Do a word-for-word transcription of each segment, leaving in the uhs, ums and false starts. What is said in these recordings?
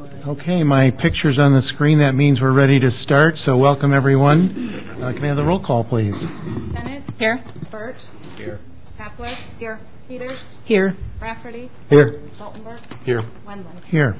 Okay, my picture's on the screen. That means we're ready to start. So welcome, everyone. Uh, can I have the roll call, please? Bennett? Here. Burt? Here. Kapler? Here. Peters? Here. Rafferty? Here. Stoltenberg? Here. Wendland? Here.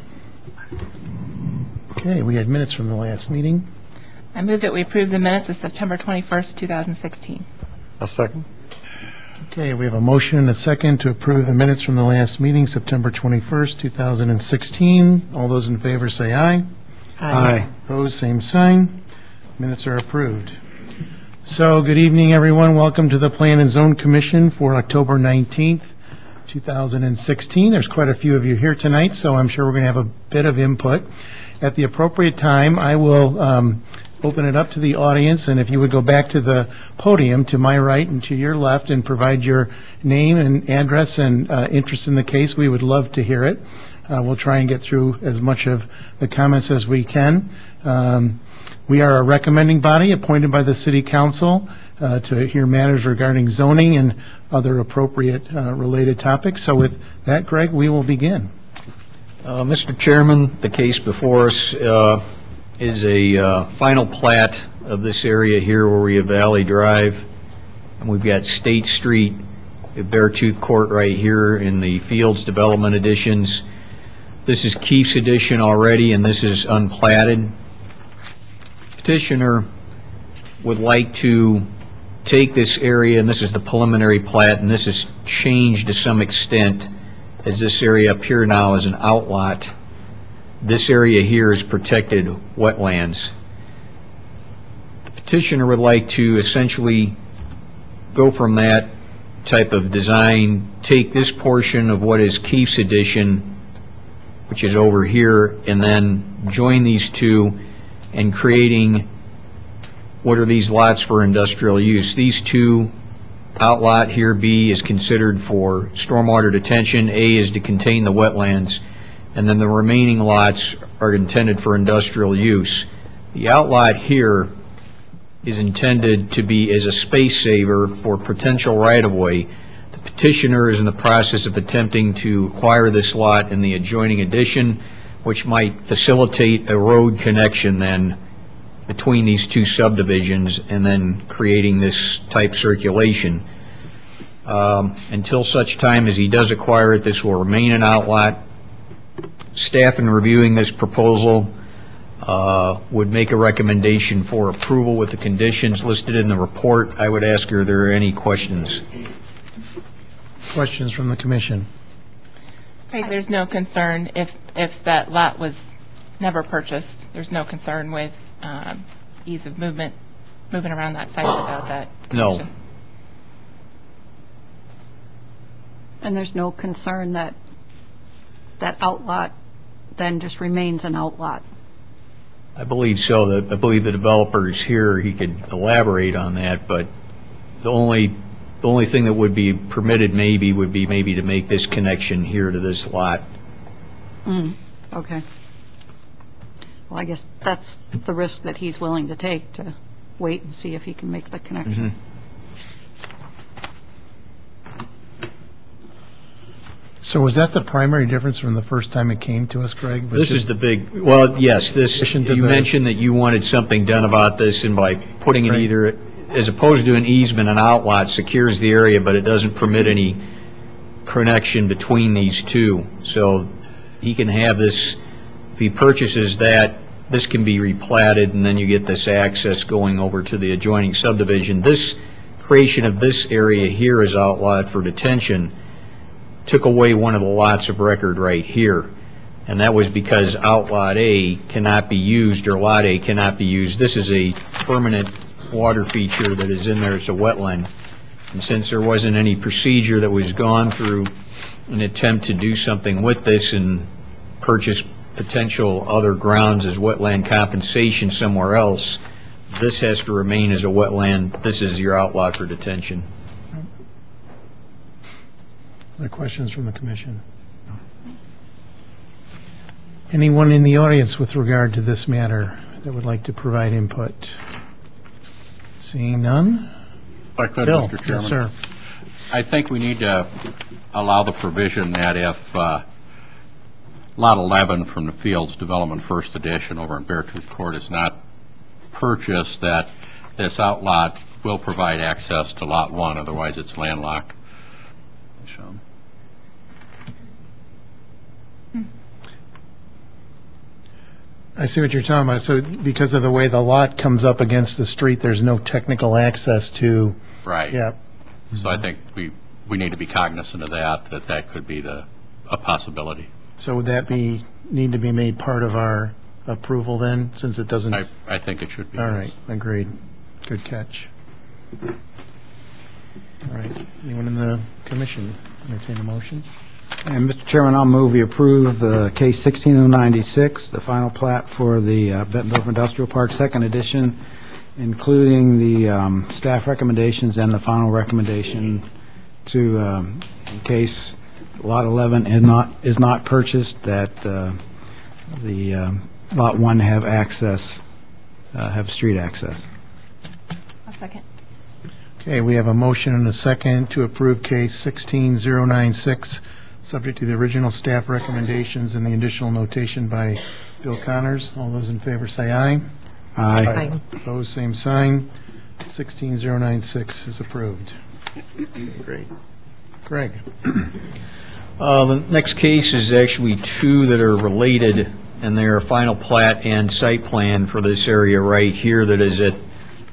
Okay, we had minutes from the last meeting. I move that we approve the minutes of September twenty-first, two thousand sixteen. A second. Okay, we have a motion and a second to approve the minutes from the last meeting, September twenty-first, two thousand sixteen. All those in favor say aye. Aye. Opposed, same sign. Minutes are approved. So, good evening, everyone. Welcome to the Plan and Zone Commission for October nineteenth, two thousand sixteen. There's quite a few of you here tonight, so I'm sure we're going to have a bit of input. At the appropriate time, I will um, open it up to the audience, and if you would go back to the podium to my right and to your left and provide your name and address and uh, interest in the case, we would love to hear it. Uh, we'll try and get through as much of the comments as we can. Um, we are a recommending body appointed by the City Council uh, to hear matters regarding zoning and other appropriate uh, related topics. So with that, Greg, we will begin. Uh, Mister Chairman, the case before us uh, is a uh, final plat of this area here where we have Valley Drive, and we've got State Street, we have Beartooth Court right here in the Fields Development Additions. This is Keefe's Addition already, and this is unplatted. Petitioner would like to take this area, and this is the preliminary plat, and this is changed to some extent as this area up here now is an outlot. This area here is protected wetlands. The petitioner would like to essentially go from that type of design, take this portion of what is Keefe's Addition, which is over here, and then join these two and creating what are these lots for industrial use. These two outlot here, B, is considered for stormwater detention, A is to contain the wetlands, and then the remaining lots are intended for industrial use. The outlot here is intended to be as a space saver for potential right-of-way. The petitioner is in the process of attempting to acquire this lot in the adjoining addition, which might facilitate a road connection then between these two subdivisions and then creating this type circulation. Um, until such time as he does acquire it, this will remain an outlot. Staff, in reviewing this proposal, uh, would make a recommendation for approval with the conditions listed in the report. I would ask, are there any questions? Questions from the Commission? Craig, there's no concern if, if that lot was never purchased. There's no concern with um, ease of movement, moving around that site without that connection. No. And there's no concern that that outlot then just remains an outlot? I believe so. That I believe the developer is here. He could elaborate on that, but the only the only thing that would be permitted maybe would be maybe to make this connection here to this lot. Mm, okay. Well, I guess that's the risk that he's willing to take, to wait and see if he can make the connection. Mm-hmm. So was that the primary difference from the first time it came to us, Greg? Was This is the big, well, yes, this, Addition to you the- mentioned that you wanted something done about this, and by putting it Right. either, as opposed to an easement, an outlot secures the area, but it doesn't permit any connection between these two. So he can have this, if he purchases that, this can be replatted, and then you get this access going over to the adjoining subdivision. This creation of this area here as outlot for detention took away one of the lots of record right here, and that was because outlot A cannot be used, or lot A cannot be used. This is a permanent water feature that is in there. It's a wetland, and since there wasn't any procedure that was gone through an attempt to do something with this and purchase potential other grounds as wetland compensation somewhere else, this has to remain as a wetland. This is your outlot for detention. Other questions from the Commission? Anyone in the audience with regard to this matter that would like to provide input? Seeing none? If I could, Bill? Mister Chairman. Yes, sir. I think we need to allow the provision that if uh, Lot eleven from the Fields Development First Edition over in Beartooth Court is not purchased, that this outlot will provide access to Lot one, otherwise it's landlocked. So, I see what you're talking about. So because of the way the lot comes up against the street, there's no technical access to, right. yeah. So I think we, we need to be cognizant of that, that that could be the, a possibility. So would that be, need to be made part of our approval then, since it doesn't? I, I think it should be. All yes. right, agreed. Good catch. All right, anyone in the commission entertain a motion? And Mister Chairman, I'll move we approve uh, case sixteen oh ninety-six, the final plat for the uh, Bettendorf Industrial Park, second edition, including the um, staff recommendations and the final recommendation to, um, in case Lot eleven is not, is not purchased, that uh, the um, Lot one have access, uh, have street access. I'll second. Okay, we have a motion and a second to approve case sixteen oh ninety-six, subject to the original staff recommendations and the additional notation by Bill Connors. All those in favor say aye. Aye. Opposed, same sign. sixteen oh ninety-six is approved. Great. Greg? Uh, The next case is actually two that are related, and they're final plat and site plan for this area right here that is at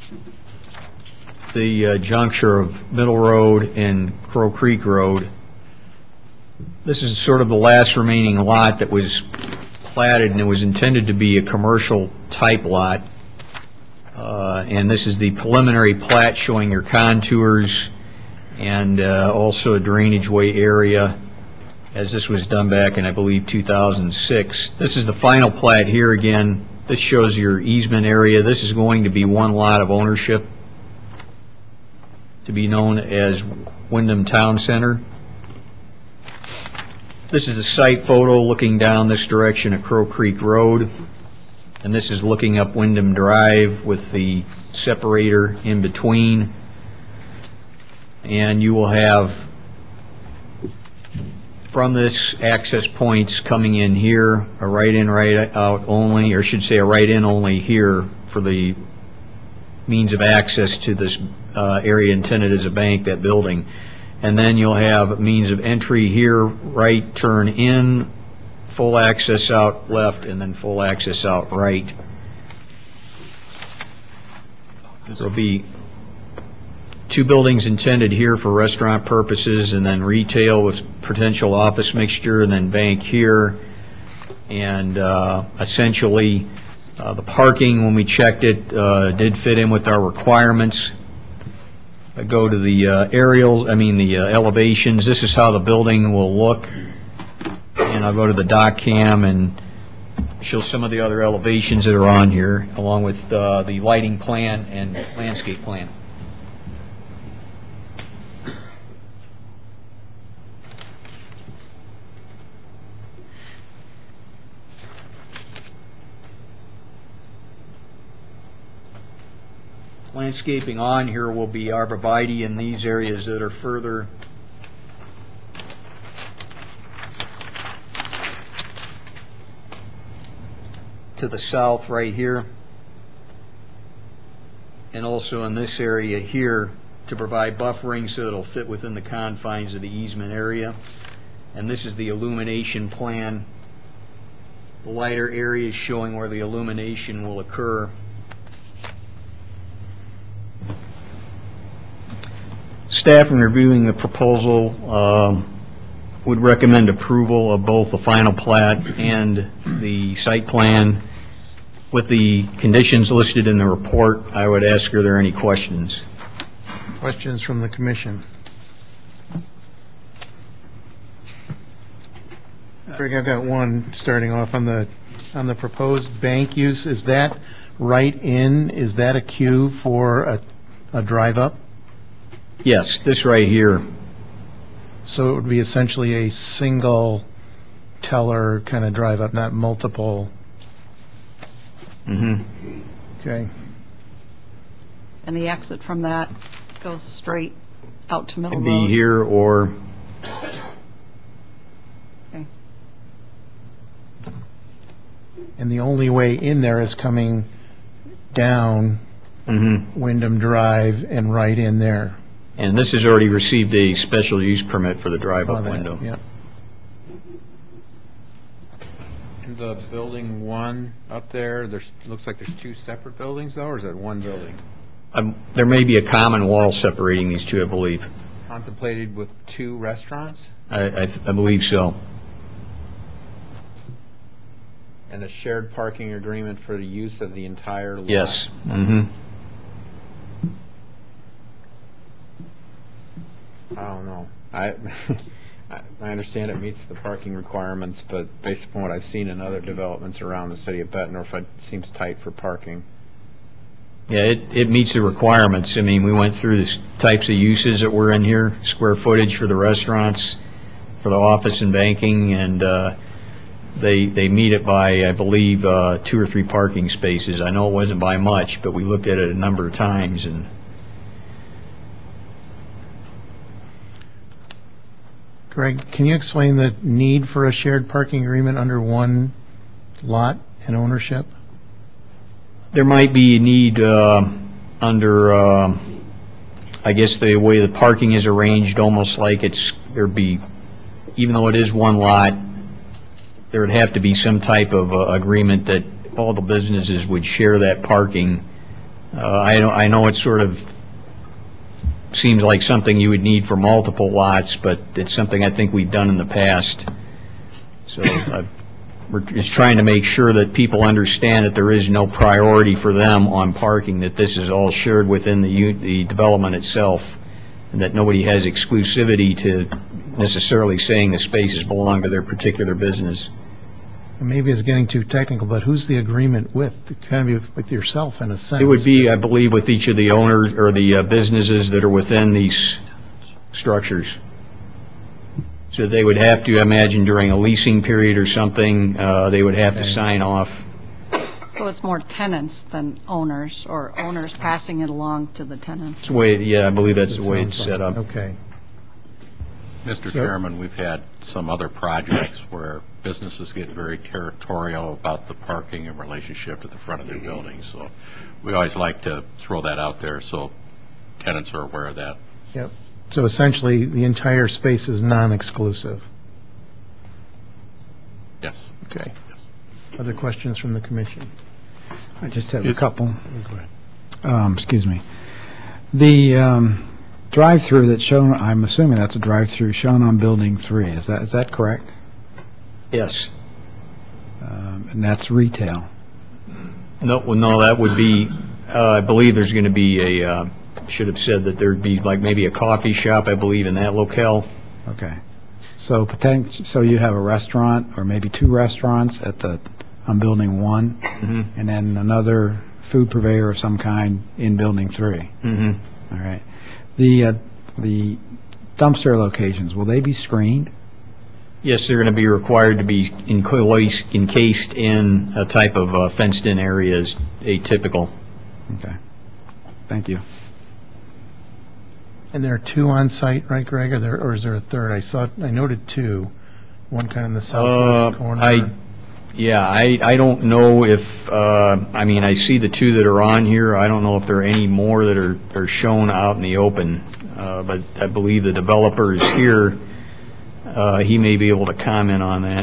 the uh, juncture of Middle Road and Crow Creek Road. This is sort of the last remaining lot that was platted, and it was intended to be a commercial type lot. Uh, And this is the preliminary plat showing your contours and uh, also a drainage way area, as this was done back in, I believe, two thousand six. This is the final plat here again. This shows your easement area. This is going to be one lot of ownership, to be known as Wyndham Town Center. This is a site photo looking down this direction at Crow Creek Road, and this is looking up Wyndham Drive with the separator in between. And you will have, from this, access points coming in here, a right-in, right-out only, or I should say a right-in only here for the means of access to this uh, area intended as a bank, that building. And then you'll have means of entry here, right turn in, full access out left, and then full access out right. There'll be two buildings intended here for restaurant purposes, and then retail with potential office mixture, and then bank here. And uh, essentially, uh, the parking, when we checked it, uh, did fit in with our requirements. I go to the uh, aerials, I mean the uh, elevations. This is how the building will look. And I'll go to the dock cam and show some of the other elevations that are on here, along with uh, the lighting plan and landscape plan. Landscaping on here will be arborvitae in these areas that are further to the south right here, and also in this area here to provide buffering so it'll fit within the confines of the easement area. And this is the illumination plan. The lighter areas showing where the illumination will occur. Staff, in reviewing the proposal, um, would recommend approval of both the final plat and the site plan. With the conditions listed in the report, I would ask, are there any questions? Questions from the commission? Greg, I've got one starting off on the, on the proposed bank use. Is that right in, is that a queue for a, a drive-up? Yes, this right here. So it would be essentially a single teller kind of drive-up, not multiple? Mm-hmm. Okay. And the exit from that goes straight out to Middle Can Road? be here or Okay. and the only way in there is coming down Mm-hmm. Wyndham Drive and right in there. And this has already received a special use permit for the Saw drive-up that, window. yep. The building one up there, there's, looks like there's two separate buildings though, or is that one building? Um, There may be a common wall separating these two, I believe. Contemplated with two restaurants I, I th- I believe so. and a shared parking agreement for the use of the entire lot? Yes. Mm-hmm. I don't know. I, I- I understand it meets the parking requirements, but based upon what I've seen in other developments around the city of Bettendorf, it seems tight for parking. Yeah, it, it meets the requirements. I mean, we went through the s- types of uses that were in here, square footage for the restaurants, for the office and banking, and uh, they, they meet it by, I believe, uh, two or three parking spaces. I know it wasn't by much, but we looked at it a number of times, and Greg, can you explain the need for a shared parking agreement under one lot and ownership? there might be a need uh, under, uh, I guess, the way the parking is arranged, almost like it's, there'd be, even though it is one lot, there would have to be some type of uh, agreement that all the businesses would share that parking. Uh, I know, I know it sort of seems like something you would need for multiple lots, but it's something I think we've done in the past. So uh, we're just trying to make sure that people understand that there is no priority for them on parking, that this is all shared within the, u- the development itself, and that nobody has exclusivity to necessarily saying the spaces belong to their particular business. And maybe it's getting too technical, but who's the agreement with? It kind of be with- with yourself in a sense. It would be, I believe, with each of the owners or the uh, businesses that are within these structures. So they would have to, I imagine, during a leasing period or something, uh, they would have to Okay. sign off. So it's more tenants than owners, or owners passing it along to the tenants? It's the way, yeah, I believe that's It the way it's sounds set like- up. Okay. Mister So- Chairman, we've had some other projects where businesses get very territorial about the parking in relationship to the front of their buildings. So we always like to throw that out there so tenants are aware of that. Yep. So essentially, the entire space is non-exclusive. Yes. Okay. Other questions from the commission? I just have a couple. Go ahead. Um, excuse me. The um, drive-through that's shown, I'm assuming that's a drive-through shown on building three. Is that, is that correct? Yes. Um, And that's retail. No, well, no, that would be, uh, I believe there's going to be a, uh, should have said that there'd be like maybe a coffee shop, I believe, in that locale. Okay. So potent, so you have a restaurant, or maybe two restaurants at the, on building one, Mm-hmm. and then another food purveyor of some kind in building three. Mm-hmm. All right. The, uh, the dumpster locations, will they be screened? Yes, they're going to be required to be encased encased in a type of uh, fenced-in area is atypical. Okay. Thank you. And there are two on site, right, Greg, or there, or is there a third? I saw, I noted two, one kind of in the southwest Uh, corner. I, yeah, I, I don't know if, uh, I mean, I see the two that are on here. I don't know if there are any more that are, are shown out in the open. Uh, but I believe the developer is here. Uh, he may be able to comment on that.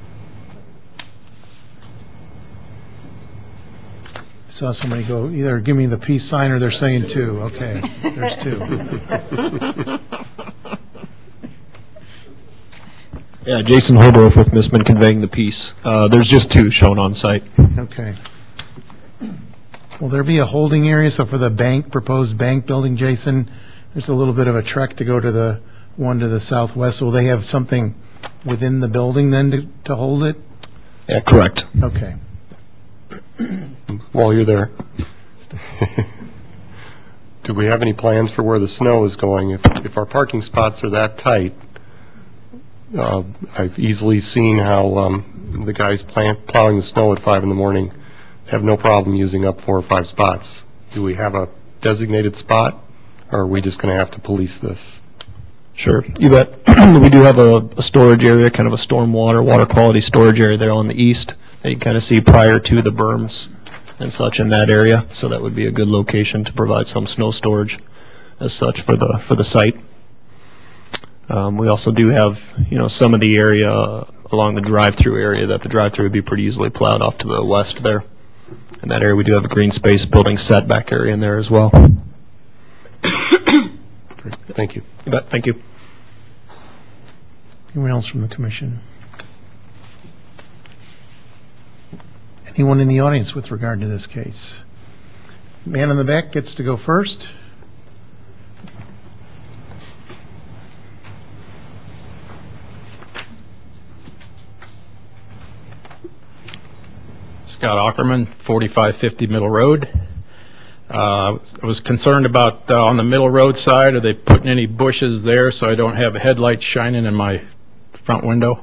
Saw somebody go, either give me the peace sign or they're saying two. Okay, there's two. Yeah, Jason Holdorf with Missman Conveying the Peace. Uh, there's just two shown on site. Okay. Will there be a holding area? So for the bank, proposed bank building, Jason, there's a little bit of a trek to go to the one to the southwest. Will they have something within the building then to, to hold it? Yeah, correct. Okay. While you're there, do we have any plans for where the snow is going? If, if our parking spots are that tight, uh, I've easily seen how um, the guys plant, plowing the snow at five in the morning have no problem using up four or five spots. Do we have a designated spot, or are we just going to have to police this? Sure, you bet. We do have a, a storage area, kind of a stormwater, water quality storage area there on the east. that you kind of see prior to the berms and such in that area. So that would be a good location to provide some snow storage as such for the for the site. Um, we also do have, you know, some of the area uh, along the drive-through area that the drive-through would be pretty easily plowed off to the west there. In that area, we do have a green space building setback area in there as well. Thank you. You bet. Thank you. Anyone else from the commission? Anyone in the audience with regard to this case? Man in the back gets to go first. Scott Ackerman, forty-five fifty Middle Road. Uh, I was concerned about uh, on the Middle Road side, are they putting any bushes there so I don't have headlights shining in my front window?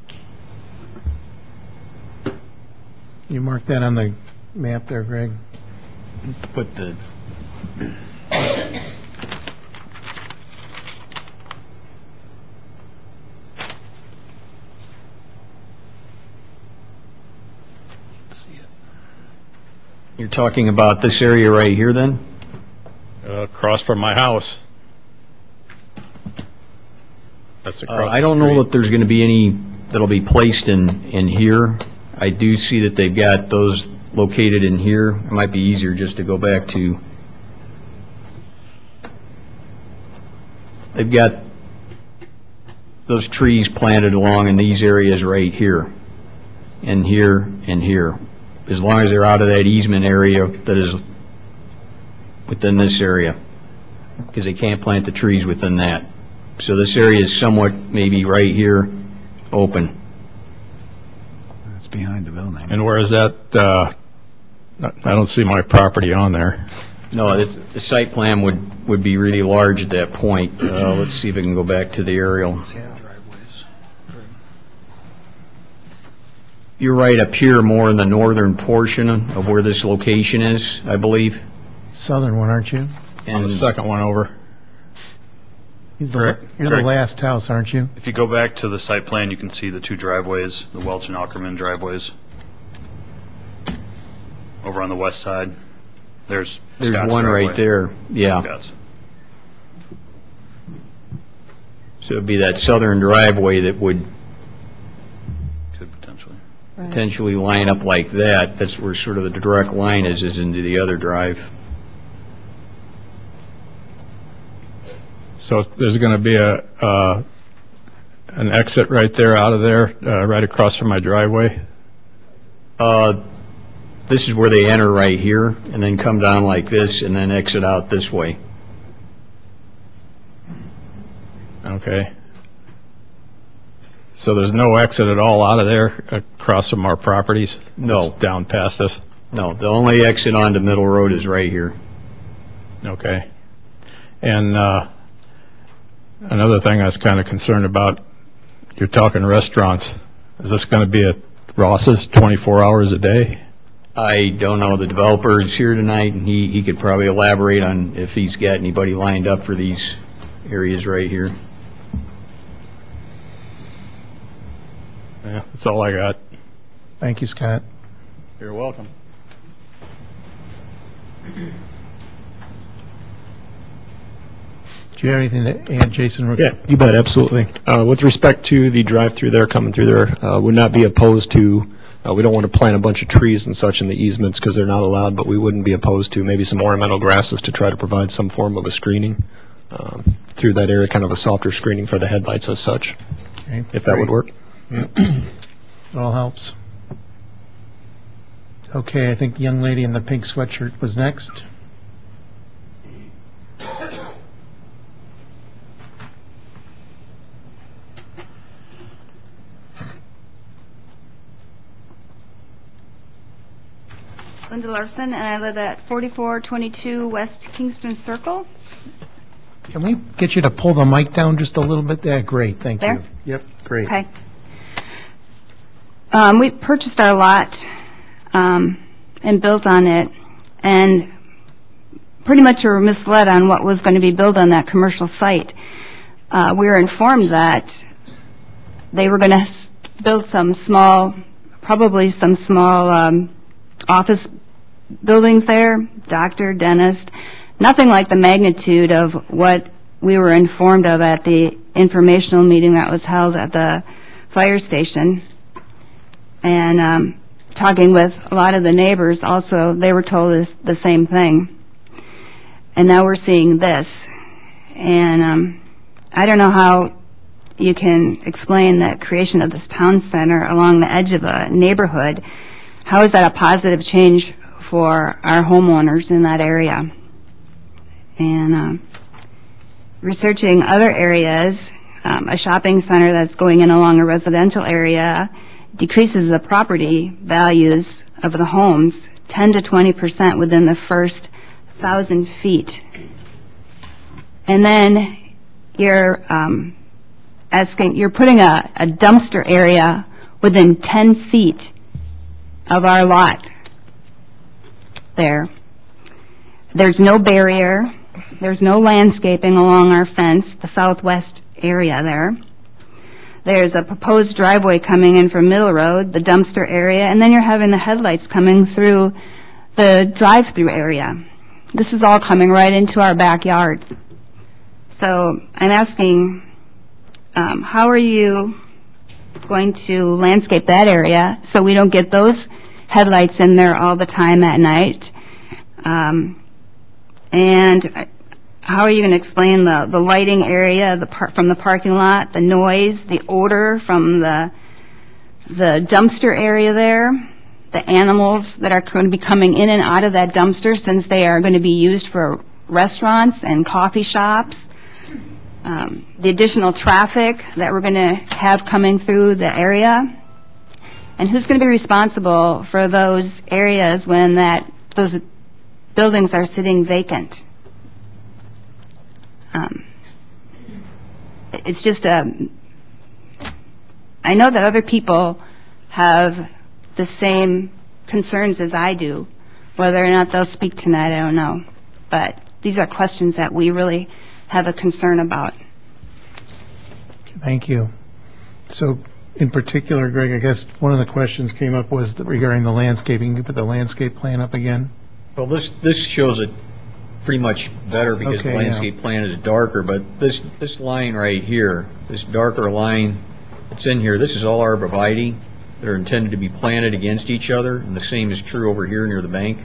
You mark that on the map there, Greg. Put the, you're talking about this area right here then? Uh, across from my house. That's Uh, across I the don't know street. that there's going to be any that'll be placed in, in here. I do see that they've got those located in here. It might be easier just to go back to, they've got those trees planted along in these areas right here, and here, and here. As long as they're out of that easement area that is within this area, because they can't plant the trees within that. So this area is somewhat, maybe right here, open. It's behind the building. And where is that? Uh, I don't see my property on there. No, the, the site plan would, would be really large at that point. Uh, let's see if I can go back to the aerial. You're right up here, more in the northern portion of where this location is, I believe. Southern one, aren't you? On the second one over. He's the, Correct. you're the Correct. last house, aren't you? If you go back to the site plan, you can see the two driveways, the Welch and Ackerman driveways. Over on the west side, there's There's Scott's one right driveway. there, yeah. Scott's. So it'd be that southern driveway that would Could potentially. potentially line up like that. That's where sort of the direct line is, is into the other drive. So there's going to be a uh, an exit right there out of there, uh, right across from my driveway. Uh, this is where they enter right here, and then come down like this, and then exit out this way. Okay. So there's no exit at all out of there across from our properties? No. It's down past us? No, the only exit onto Middle Road is right here. Okay. And uh, another thing I was kind of concerned about, you're talking restaurants. Is this going to be at Ross's twenty-four hours a day? I don't know, the developer is here tonight, and he, he could probably elaborate on if he's got anybody lined up for these areas right here. Yeah, that's all I got. Thank you, Scott. You're welcome. Do you have anything to add, Jason? Yeah, you bet, absolutely. Uh, With respect to the drive-through there, coming through there, uh, would not be opposed to, uh, we don't want to plant a bunch of trees and such in the easements because they're not allowed, but we wouldn't be opposed to maybe some ornamental grasses to try to provide some form of a screening um, through that area, kind of a softer screening for the headlights as such, Okay, if that would work. It all helps. Okay, I think the young lady in the pink sweatshirt was next. Linda Larson, and I live at forty-four twenty-two West Kingston Circle. Can we get you to pull the mic down just a little bit? Yeah, great, thank you. There? Yep, great. Okay. Um, we purchased our lot um, and built on it, and pretty much were misled on what was going to be built on that commercial site. Uh, we were informed that they were going to build some small probably some small um, office buildings there, doctor, dentist, nothing like the magnitude of what we were informed of at the informational meeting that was held at the fire station. And um, talking with a lot of the neighbors also, they were told this, the same thing. And now we're seeing this. And um, I don't know how you can explain the creation of this town center along the edge of a neighborhood. How is that a positive change for our homeowners in that area? And um, researching other areas, um, a shopping center that's going in along a residential area decreases the property values of the homes ten to twenty percent within the first thousand feet. And then you're um, asking, you're putting a, a dumpster area within ten feet of our lot there. There's no barrier. There's no landscaping along our fence, the southwest area there. There's a proposed driveway coming in from Middle Road, the dumpster area, and then you're having the headlights coming through the drive-through area. This is all coming right into our backyard. So I'm asking, um, how are you going to landscape that area so we don't get those headlights in there all the time at night? Um, and how are you going to explain the, the lighting area the par from the parking lot, the noise, the odor from the, the dumpster area there, the animals that are going to be coming in and out of that dumpster since they are going to be used for restaurants and coffee shops, um, the additional traffic that we're going to have coming through the area, and who's going to be responsible for those areas when that those buildings are sitting vacant? Um, it's just a, I know that other people have the same concerns as I do. Whether or not they'll speak tonight, I don't know. But these are questions that we really have a concern about. Thank you. So in particular, Greg, I guess one of the questions came up was regarding the landscaping. Can you put the landscape plan up again? Well, this, this shows it pretty much better because Okay, the landscape yeah. plan is darker, but this, this line right here, this darker line that's in here, this is all arborvitae that are intended to be planted against each other, and the same is true over here near the bank.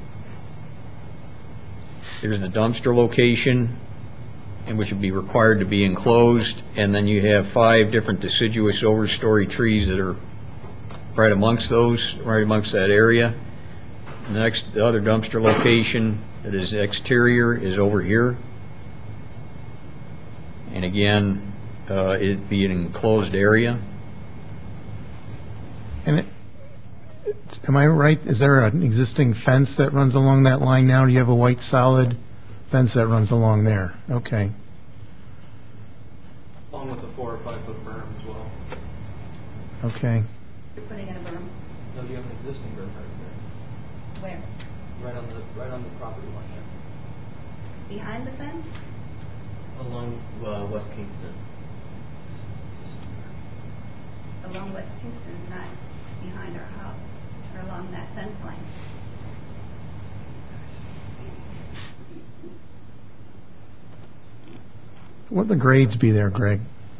There's the dumpster location, and which would be required to be enclosed, and then you have five different deciduous overstory trees that are right amongst those, right amongst that area. The next, the other dumpster location that is exterior is over here. And again, uh, it'd be an enclosed area. And it, it's, am I right? Is there an existing fence that runs along that line now? Do you have a white solid fence that runs along there? Okay. Along with a four or five foot berm as well. Okay. You're putting in a berm? No, you have an existing berm right there. Where? Right on the, right on the property line there. Behind the fence? Along uh, West Kingston. Along West Houston's not behind our house, or along that fence line. What would the grades be there, Greg?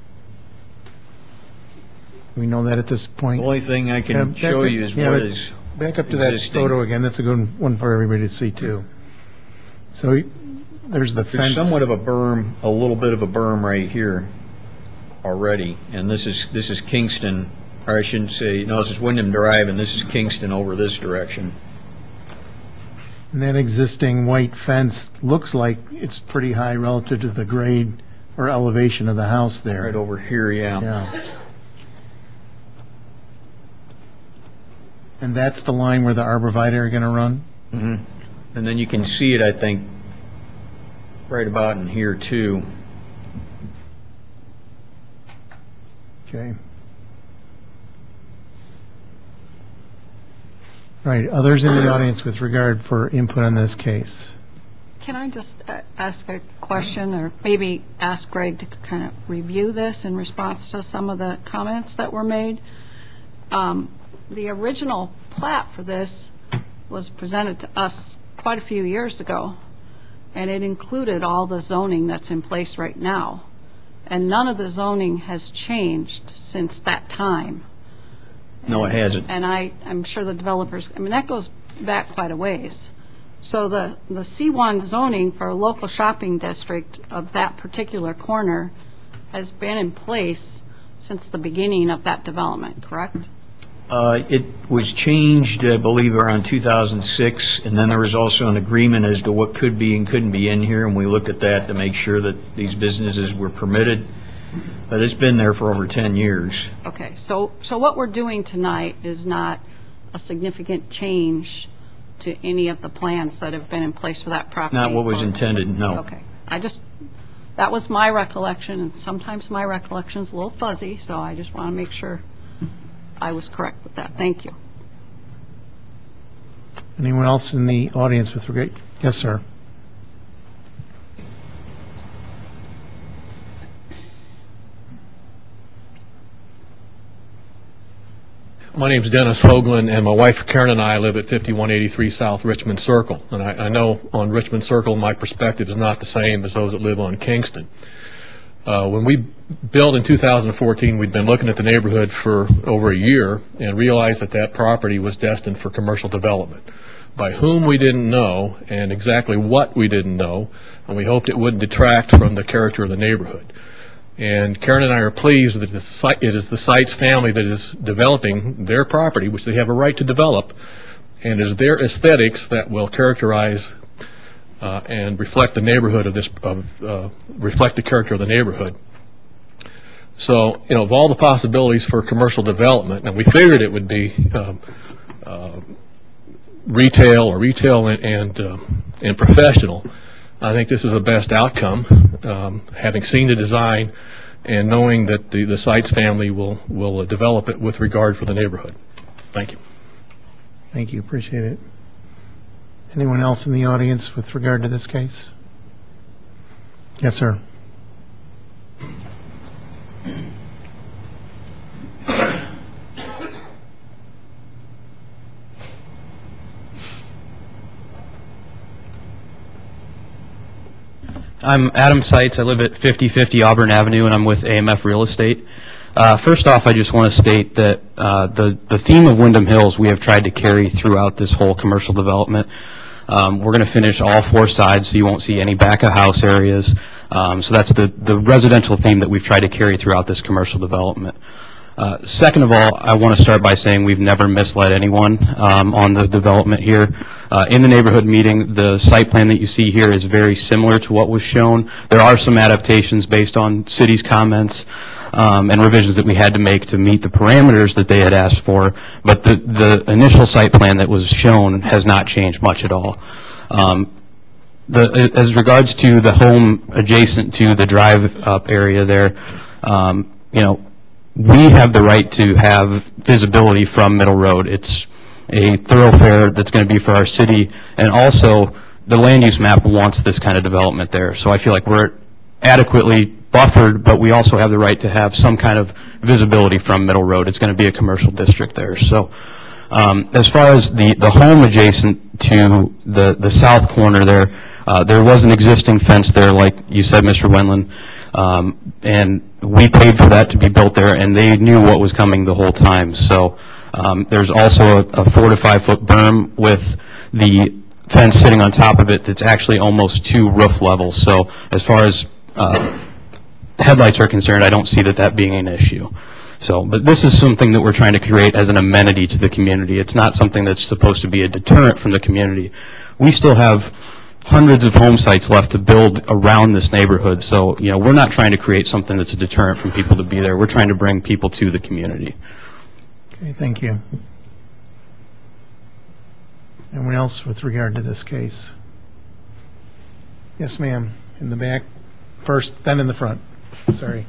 We know that at this point. The only thing I Yeah, can back show up- you is yeah, what but is Back up to that existing. photo again. That's a good one for everybody to see, too. So there's the There's fence. somewhat of a berm, a little bit of a berm right here already, and this is, this is Kingston, or I shouldn't say, no, this is Wyndham Drive, and this is Kingston over this direction. And that existing white fence looks like it's pretty high relative to the grade or elevation of the house there. Right over here, yeah. Yeah. And that's the line where the arborvitae are going to run? hmm And then you can see it, I think, right about in here, too. Okay. All right, others in the audience with regard for input on this case? Can I just uh, ask a question, or maybe ask Greg to kind of review this in response to some of the comments that were made? Um, the original plat for this was presented to us quite a few years ago, and it included all the zoning that's in place right now. And none of the zoning has changed since that time. No, it hasn't. And I, I'm sure the developers, I mean, that goes back quite a ways. So the, the C one zoning for a local shopping district of that particular corner has been in place since the beginning of that development, correct? Uh, It was changed, I believe, around two thousand six, and then there was also an agreement as to what could be and couldn't be in here, and we looked at that to make sure that these businesses were permitted. But it's been there for over ten years. Okay, so, so what we're doing tonight is not a significant change to any of the plans that have been in place for that property? Not what was or- intended, no. Okay, I just, that was my recollection, and sometimes my recollection's a little fuzzy, so I just want to make sure I was correct with that. Thank you. Anyone else in the audience with regard? Yes, sir. My name's Dennis Hoagland, and my wife Karen and I live at fifty-one eighty-three South Richmond Circle. And I, I know on Richmond Circle, my perspective is not the same as those that live on Kingston. Uh, when we built in two thousand fourteen, we'd been looking at the neighborhood for over a year and realized that that property was destined for commercial development. By whom we didn't know, and exactly what we didn't know, and we hoped it wouldn't detract from the character of the neighborhood. And Karen and I are pleased that the site, it is the Seitz family that is developing their property, which they have a right to develop, and it is their aesthetics that will characterize uh, and reflect the neighborhood of this, of, uh, reflect the character of the neighborhood. So, you know, of all the possibilities for commercial development, and we figured it would be um, uh, retail or retail and and, uh, and professional, I think this is the best outcome, um, having seen the design and knowing that the, the Seitz family will, will uh, develop it with regard for the neighborhood. Thank you. Thank you, appreciate it. Anyone else in the audience with regard to this case? Yes, sir. I'm Adam Seitz. I live at fifty fifty Auburn Avenue, and I'm with A M F Real Estate. Uh, first off, I just want to state that uh, the, the theme of Wyndham Hills we have tried to carry throughout this whole commercial development. Um, we're going to finish all four sides, so you won't see any back of house areas. Um, so that's the, the residential theme that we've tried to carry throughout this commercial development. Uh, second of all, I want to start by saying we've never misled anyone um, on the development here. Uh, in the neighborhood meeting, the site plan that you see here is very similar to what was shown. There are some adaptations based on city's comments um, and revisions that we had to make to meet the parameters that they had asked for, but the, the initial site plan that was shown has not changed much at all. Um, the, as regards to the home adjacent to the drive-up area there, um, you know, we have the right to have visibility from Middle Road. It's a thoroughfare that's going to be for our city, and also the land use map wants this kind of development there. So I feel like we're adequately buffered, but we also have the right to have some kind of visibility from Middle Road. It's going to be a commercial district there. So um, as far as the, the home adjacent to the, the south corner there, uh, there was an existing fence there, like you said, Mister Wendland. Um, and we paid for that to be built there, and they knew what was coming the whole time. So um, there's also a, a four to five foot berm with the fence sitting on top of it that's actually almost two roof levels. So as far as uh, headlights are concerned, I don't see that that being an issue. So, but this is something that we're trying to create as an amenity to the community. It's not something that's supposed to be a deterrent from the community. We still have hundreds of home sites left to build around this neighborhood. So, you know, we're not trying to create something that's a deterrent from people to be there. We're trying to bring people to the community. Okay, thank you. Anyone else with regard to this case? Yes, ma'am, in the back first, then in the front. Sorry.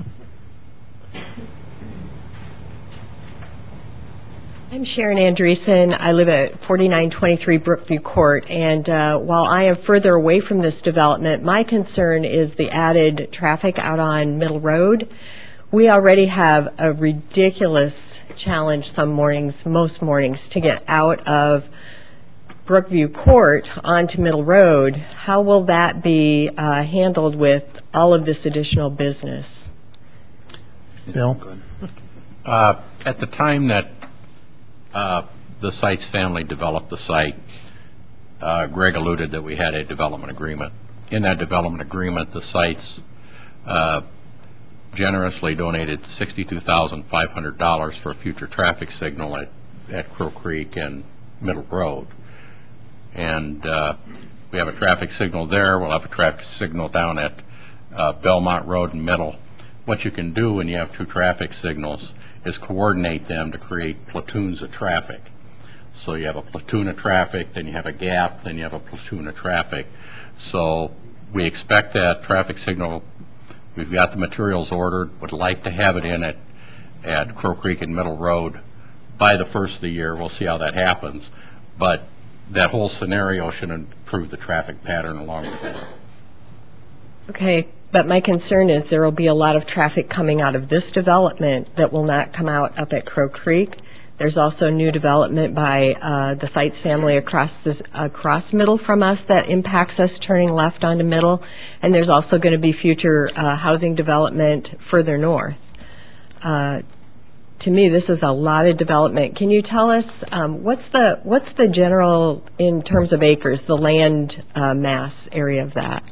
I'm Sharon Andreessen. I live at forty-nine twenty-three Brookview Court, and uh, while I am further away from this development, my concern is the added traffic out on Middle Road. we already have a ridiculous challenge some mornings, most mornings, to get out of Brookview Court onto Middle Road. How will that be uh, handled with all of this additional business? Bill? Uh, At the time that uh, the Sites family developed the site, uh, Greg alluded that we had a development agreement. In that development agreement, the Sites uh, generously donated sixty-two thousand five hundred dollars for a future traffic signal at, at Crow Creek and Middle Road. And uh, we have a traffic signal there. We'll have a traffic signal down at uh, Belmont Road and Middle. What you can do when you have two traffic signals is coordinate them to create platoons of traffic. So you have a platoon of traffic, then you have a gap, then you have a platoon of traffic. So we expect that traffic signal. We've got the materials ordered, would like to have it in at, at Crow Creek and Middle Road by the first of the year. We'll see how that happens. But that whole scenario should improve the traffic pattern along the way. Okay, but my concern is there will be a lot of traffic coming out of this development that will not come out up at Crow Creek. There's also new development by uh, the Sites family across this across Middle from us that impacts us turning left onto Middle, and there's also going to be future uh, housing development further north. Uh, to me, this is a lot of development. Can you tell us um, what's the what's the general, in terms of acres, the land uh, mass area of that?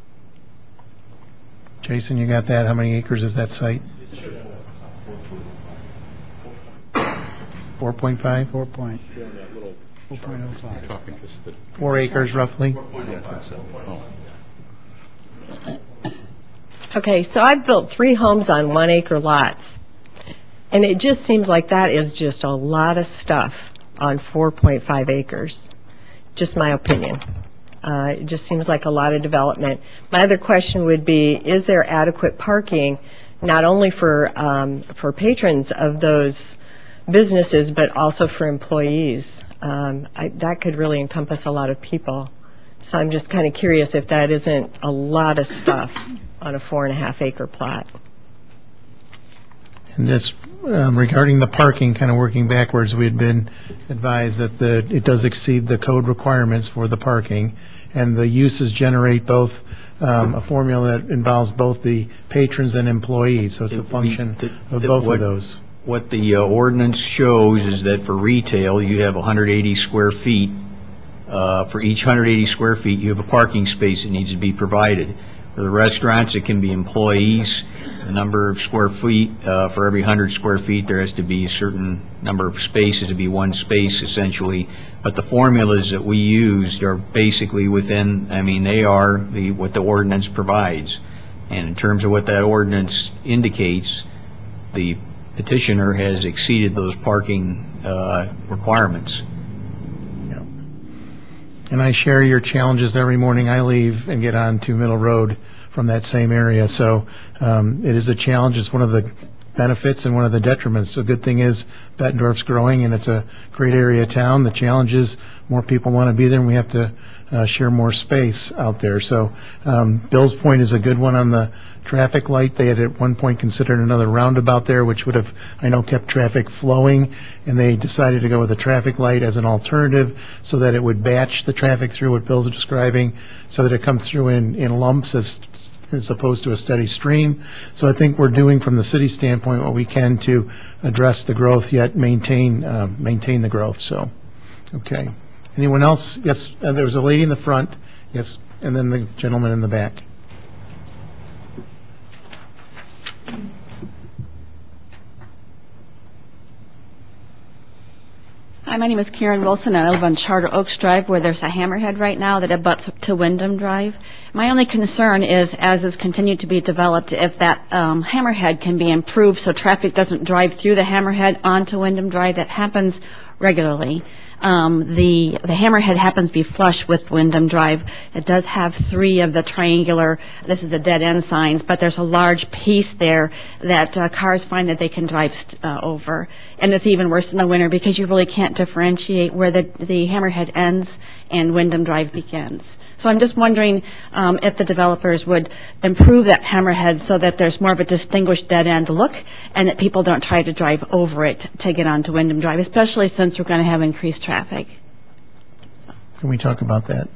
Jason, you got that? How many acres is that site? four point five? four point oh five. Four acres roughly? Okay, so I've built three homes on one acre lots, and it just seems like that is just a lot of stuff on four point five acres. Just my opinion. Uh, it just seems like a lot of development. My other question would be, is there adequate parking, not only for um, for patrons of those businesses, but also for employees? Um, I, that could really encompass a lot of people. So I'm just kind of curious if that isn't a lot of stuff on a four and a half acre plot. And this, um, regarding the parking, kind of working backwards, we had been advised that the, it does exceed the code requirements for the parking, and the uses generate both um, a formula that involves both the patrons and employees, so it's a function of both of those. What the uh, ordinance shows is that for retail, you have one hundred eighty square feet. Uh, for each one hundred eighty square feet, you have a parking space that needs to be provided. For the restaurants, it can be employees. The number of square feet, uh, for every one hundred square feet, there has to be a certain number of spaces, to be one space essentially. But the formulas that we used are basically within, I mean, they are the what the ordinance provides. And in terms of what that ordinance indicates, the petitioner has exceeded those parking uh, requirements. Yeah. And I share your challenges every morning I leave and get on to Middle Road from that same area. So um, it is a challenge. It's one of the benefits and one of the detriments. The good thing is Bettendorf's growing and it's a great area of town. The challenge is more people want to be there and we have to uh, share more space out there. So um, Bill's point is a good one on the traffic light. They had at one point considered another roundabout there, which would have, I know, kept traffic flowing, and they decided to go with a traffic light as an alternative so that it would batch the traffic through what Bill's describing, so that it comes through in, in lumps as as opposed to a steady stream. So I think we're doing from the city standpoint what we can to address the growth yet maintain uh, maintain the growth. So, okay. Anyone else? Yes, uh, there was a lady in the front. Yes, and then the gentleman in the back. Hi, my name is Karen Wilson, and I live on Charter Oaks Drive, where there's a hammerhead right now that abuts to Wyndham Drive. My only concern is, as is continued to be developed, if that um, hammerhead can be improved so traffic doesn't drive through the hammerhead onto Wyndham Drive. That happens regularly. Um, the, the Hammerhead happens to be flush with Wyndham Drive. It does have three of the triangular, this is a dead end signs, but there's a large piece there that uh, cars find that they can drive st- uh, over. And it's even worse in the winter because you really can't differentiate where the, the Hammerhead ends and Wyndham Drive begins. So I'm just wondering um, if the developers would improve that Hammerhead so that there's more of a distinguished dead end look and that people don't try to drive over it to get onto Wyndham Drive, especially since we're going to have increased traffic. So. Can we talk about that?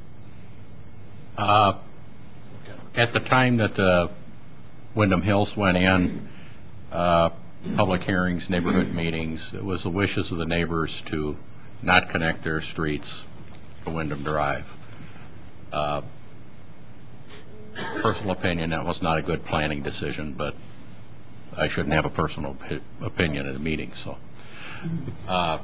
Uh, At the time that the Wyndham Hills went in, uh, public hearings, neighborhood meetings, it was the wishes of the neighbors to not connect their streets to Wyndham Drive. Uh, personal opinion, that was not a good planning decision, but I shouldn't have a personal opi- opinion at a meeting, so. Uh,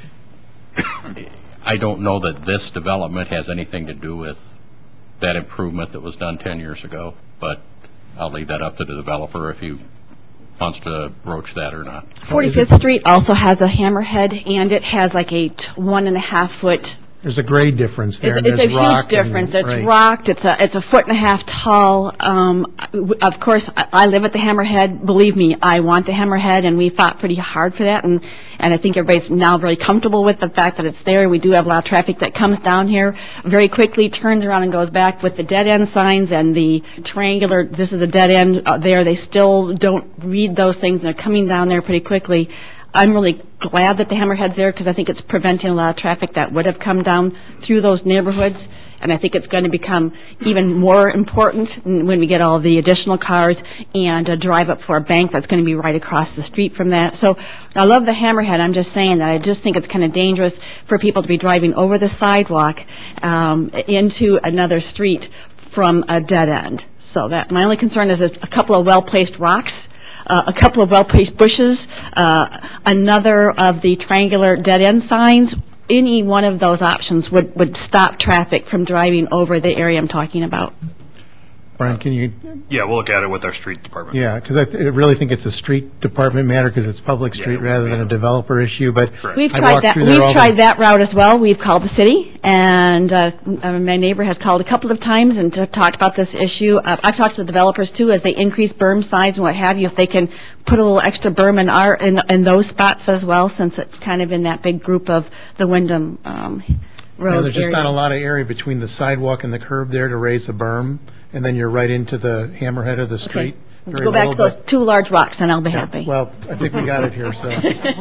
I don't know that this development has anything to do with that improvement that was done ten years ago, but I'll leave that up to the developer if he wants to broach that or not. forty-fifth Street also has a Hammerhead, and it has like a t- one and a half foot. There's a grade difference there. It's, it's a There's rock huge difference. and- It's right. rocked. It's a it's a foot and a half tall. Um, of course, I, I live at the Hammerhead. Believe me, I want the Hammerhead, and we fought pretty hard for that. And and I think everybody's now very comfortable with the fact that it's there. We do have a lot of traffic that comes down here very quickly, turns around and goes back with the dead end signs and the triangular. This is a dead end uh, there. They still don't read those things. They're coming down there pretty quickly. I'm really glad that the Hammerhead's there because I think it's preventing a lot of traffic that would have come down through those neighborhoods. And I think it's going to become even more important when we get all the additional cars and a drive up for a bank that's going to be right across the street from that. So I love the Hammerhead. I'm just saying that I just think it's kind of dangerous for people to be driving over the sidewalk um, into another street from a dead end. So that my only concern is a, a couple of well-placed rocks. Uh, a couple of well-placed bushes, uh, another of the triangular dead-end signs. Any one of those options would, would stop traffic from driving over the area I'm talking about. Brian, can you? Yeah, we'll look at it with our street department. Yeah, because I, th- I really think it's a street department matter because it's public street Yeah, rather than a developer issue. But We've I tried walked that. through there We've all the- tried that route as well. We've called the city, and uh, uh, my neighbor has called a couple of times and t- talked about this issue. Uh, I've talked to the developers too, as they increase berm size and what have you. If they can put a little extra berm in our in, in those spots as well, since it's kind of in that big group of the Wyndham um, Road Yeah, there's just area. not a lot of area between the sidewalk and the curb there to raise the berm, and then you're right into the hammerhead of the street. Very Go back to little, those but- two large rocks, and I'll be happy. Well, I think we got it here, so.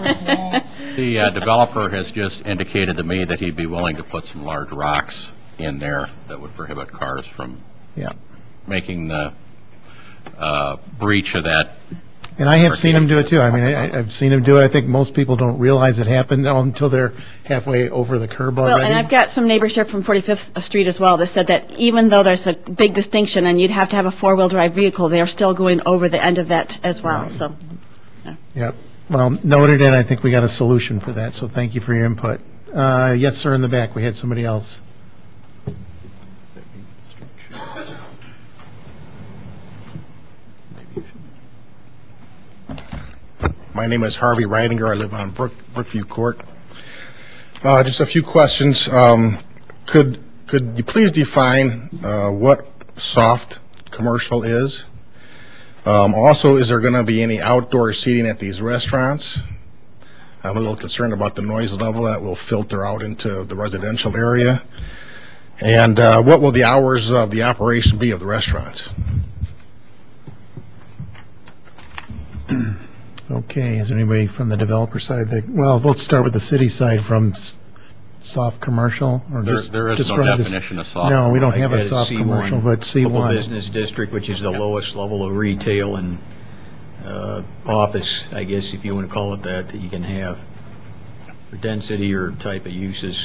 The uh, developer has just indicated to me that he'd be willing to put some large rocks in there that would prohibit cars from Yeah. making the uh, breach of that. And I have seen him do it too. I mean, I, I've seen him do it. I think most people don't realize it happened until they're halfway over the curb Well, already. and I've got some neighbors here from forty-fifth Street as well that said that even though there's a big distinction and you'd have to have a four-wheel drive vehicle, they're still going over the end of that as well, so. Yep. Well, noted, and I think we got a solution for that, so thank you for your input. Uh, yes, sir, in the back, we had somebody else. My name is Harvey Reidinger. I live on Brook, Brookview Court. Uh, just a few questions. Um, could could you please define uh, what soft commercial is? Um, also, is there going to be any outdoor seating at these restaurants? I'm a little concerned about the noise level that will filter out into the residential area. And uh, what will the hours of the operation be of the restaurants? Okay, is there anybody from the developer side that, well, let's start with the city side from s- soft commercial or There- just there is no describe this- definition of soft No, we don't Like have a that is soft C one, commercial, but C Local one. business district, which is the lowest level of retail and uh, office, I guess, if you want to call it that, that you can have for density or type of uses.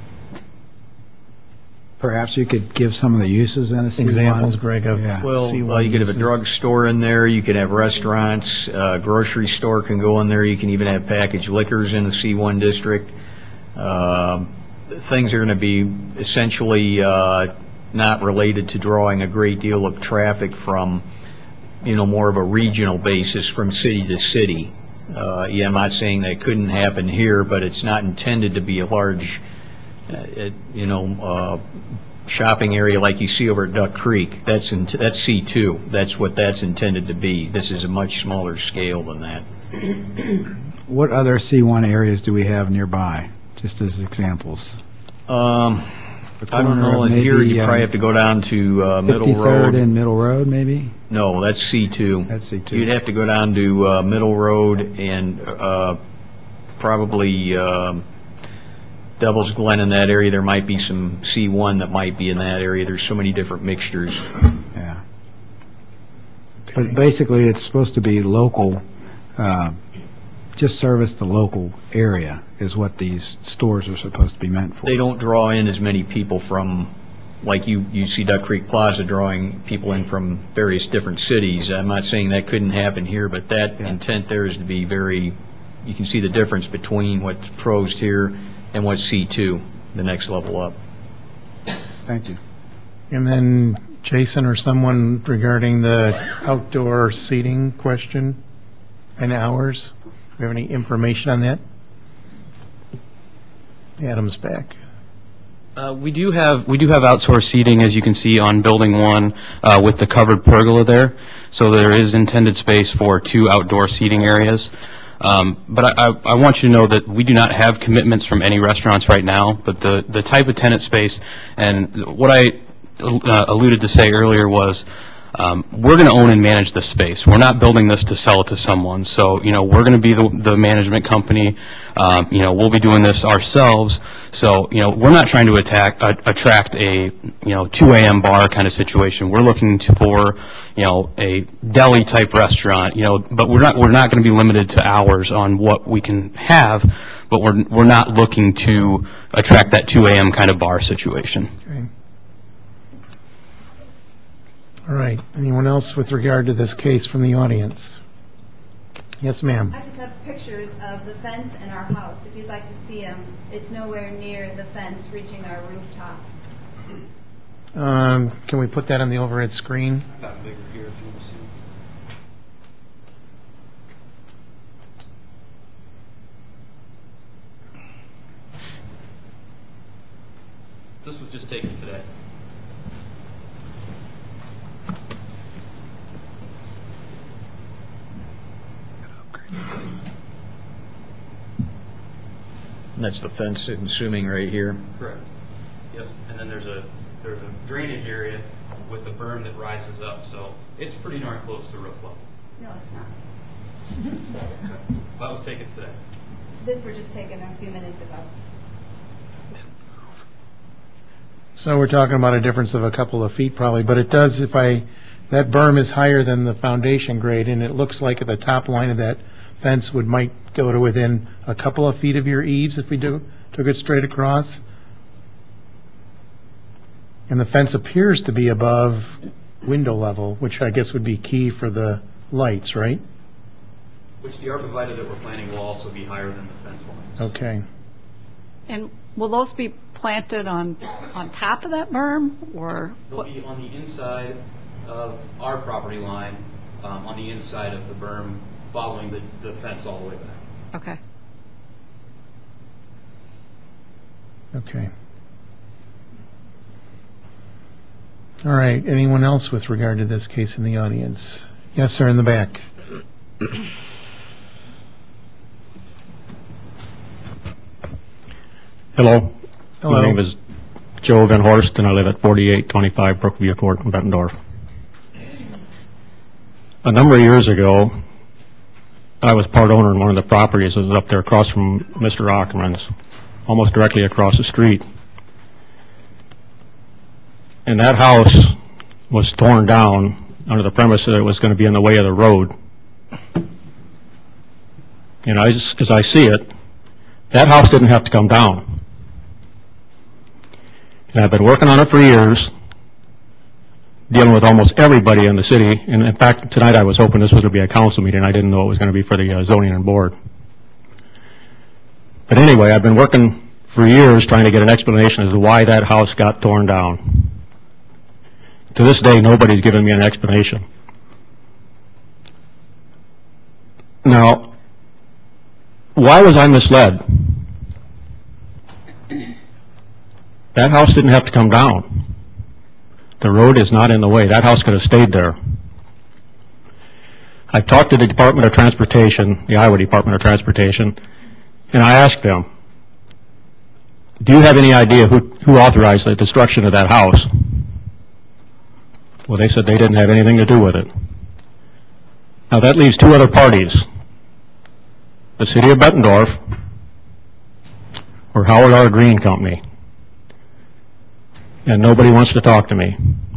Perhaps you could give some of the uses in a C one? Examples, Greg, of Yeah. Well, C one uh, you could have a uses. drugstore in there, you could have restaurants, uh, grocery store can go in there, you can even have packaged liquors in the C one district. Um, Things are going to be essentially uh, not related to drawing a great deal of traffic from, you know, more of a regional basis from city to city. Uh, Yeah, I'm not saying that couldn't happen here, but it's not intended to be a large, uh, it- you know, uh, shopping area like you see over at Duck Creek. That's, in- that's C two. That's what that's intended to be. This is a much smaller scale than that. What other C one areas do we have nearby, just as examples? Um, The I don't corner know, of and here maybe, you probably um, have to go down to uh, Middle fifty-third Road. and Middle Road, maybe? No, that's C two. That's C two. You'd have to go down to uh, Middle Road and uh, probably um, Devil's Glen in that area. There might be some C one that might be in that area. There's so many different mixtures. Yeah. But basically, it's supposed to be local, uh, just service the local area is what these stores are supposed to be meant for. They don't draw in as many people from, like you, you see Duck Creek Plaza drawing people in from various different cities. I'm not saying that couldn't happen here, but that intent there is to be very, you can see the difference between what's proposed here and what's C two, the next level up. Thank you. And then Jason or someone regarding the outdoor seating question and hours. Do we have any information on that? Adam's back. Uh, we do have we do have outsourced seating, as you can see on building one, uh, with the covered pergola there. So there is intended space for two outdoor seating areas. Um, but I, I, I want you to know that we do not have commitments from any restaurants right now. But the the type of tenant space, and what I uh, alluded to say earlier was, Um, we're going to own and manage this space. We're not building this to sell it to someone. So, you know, we're going to be the, the management company. Um, you know, we'll be doing this ourselves. So, you know, we're not trying to attack, uh, attract a, you know, two A M bar kind of situation. We're looking to, for, you know, a deli type restaurant, you know, but we're not, we're not going to be limited to hours on what we can have, but we're, we're not looking to attract that two A M kind of bar situation. Okay. All right. Anyone else with regard to this case from the audience? Yes, ma'am. I just have pictures of the fence in our house. If you'd like to see them, it's nowhere near the fence reaching our rooftop. Um, Can we put that on the overhead screen? This was just taken today. And that's the fence, I'm assuming, right here. Correct. Yep. And then there's a there's a drainage area with a berm that rises up, so it's pretty darn close to roof level. No, it's not. That was taken today. This were just taken a few minutes ago. So we're talking about a difference of a couple of feet probably, but it does, if I, that berm is higher than the foundation grade, and it looks like the top line of that fence would, might go to within a couple of feet of your eaves if we do, took it straight across. And the fence appears to be above window level, which I guess would be key for the lights, right? Which the arborvitae that we're planting will also be higher than the fence lines. Okay. And will those be planted on, on top of that berm, or? They'll be on the inside of our property line, um, on the inside of the berm, following the, the fence all the way back. Okay. Okay. All right. Anyone else with regard to this case in the audience? Yes, sir, in the back. Hello. Hello. My name is Joe Van Horst, and I live at forty-eight twenty-five Brookview Court in Bettendorf. A number of years ago, I was part owner in one of the properties that was up there across from Mister Ackerman's, almost directly across the street. And that house was torn down under the premise that it was going to be in the way of the road. And I, as I see it, that house didn't have to come down. And I've been working on it for years, dealing with almost everybody in the city. And in fact, tonight I was hoping this was going to be a council meeting. I didn't know it was going to be for the uh, zoning and board. But anyway, I've been working for years trying to get an explanation as to why that house got torn down. To this day, nobody's given me an explanation. Now, why was I misled? That house didn't have to come down. The road is not in the way. That house could have stayed there. I talked to the Department of Transportation, the Iowa Department of Transportation, and I asked them, do you have any idea who, who authorized the destruction of that house? Well, they said they didn't have anything to do with it. Now that leaves two other parties, the City of Bettendorf or Howard R. Green Company, and nobody wants to talk to me.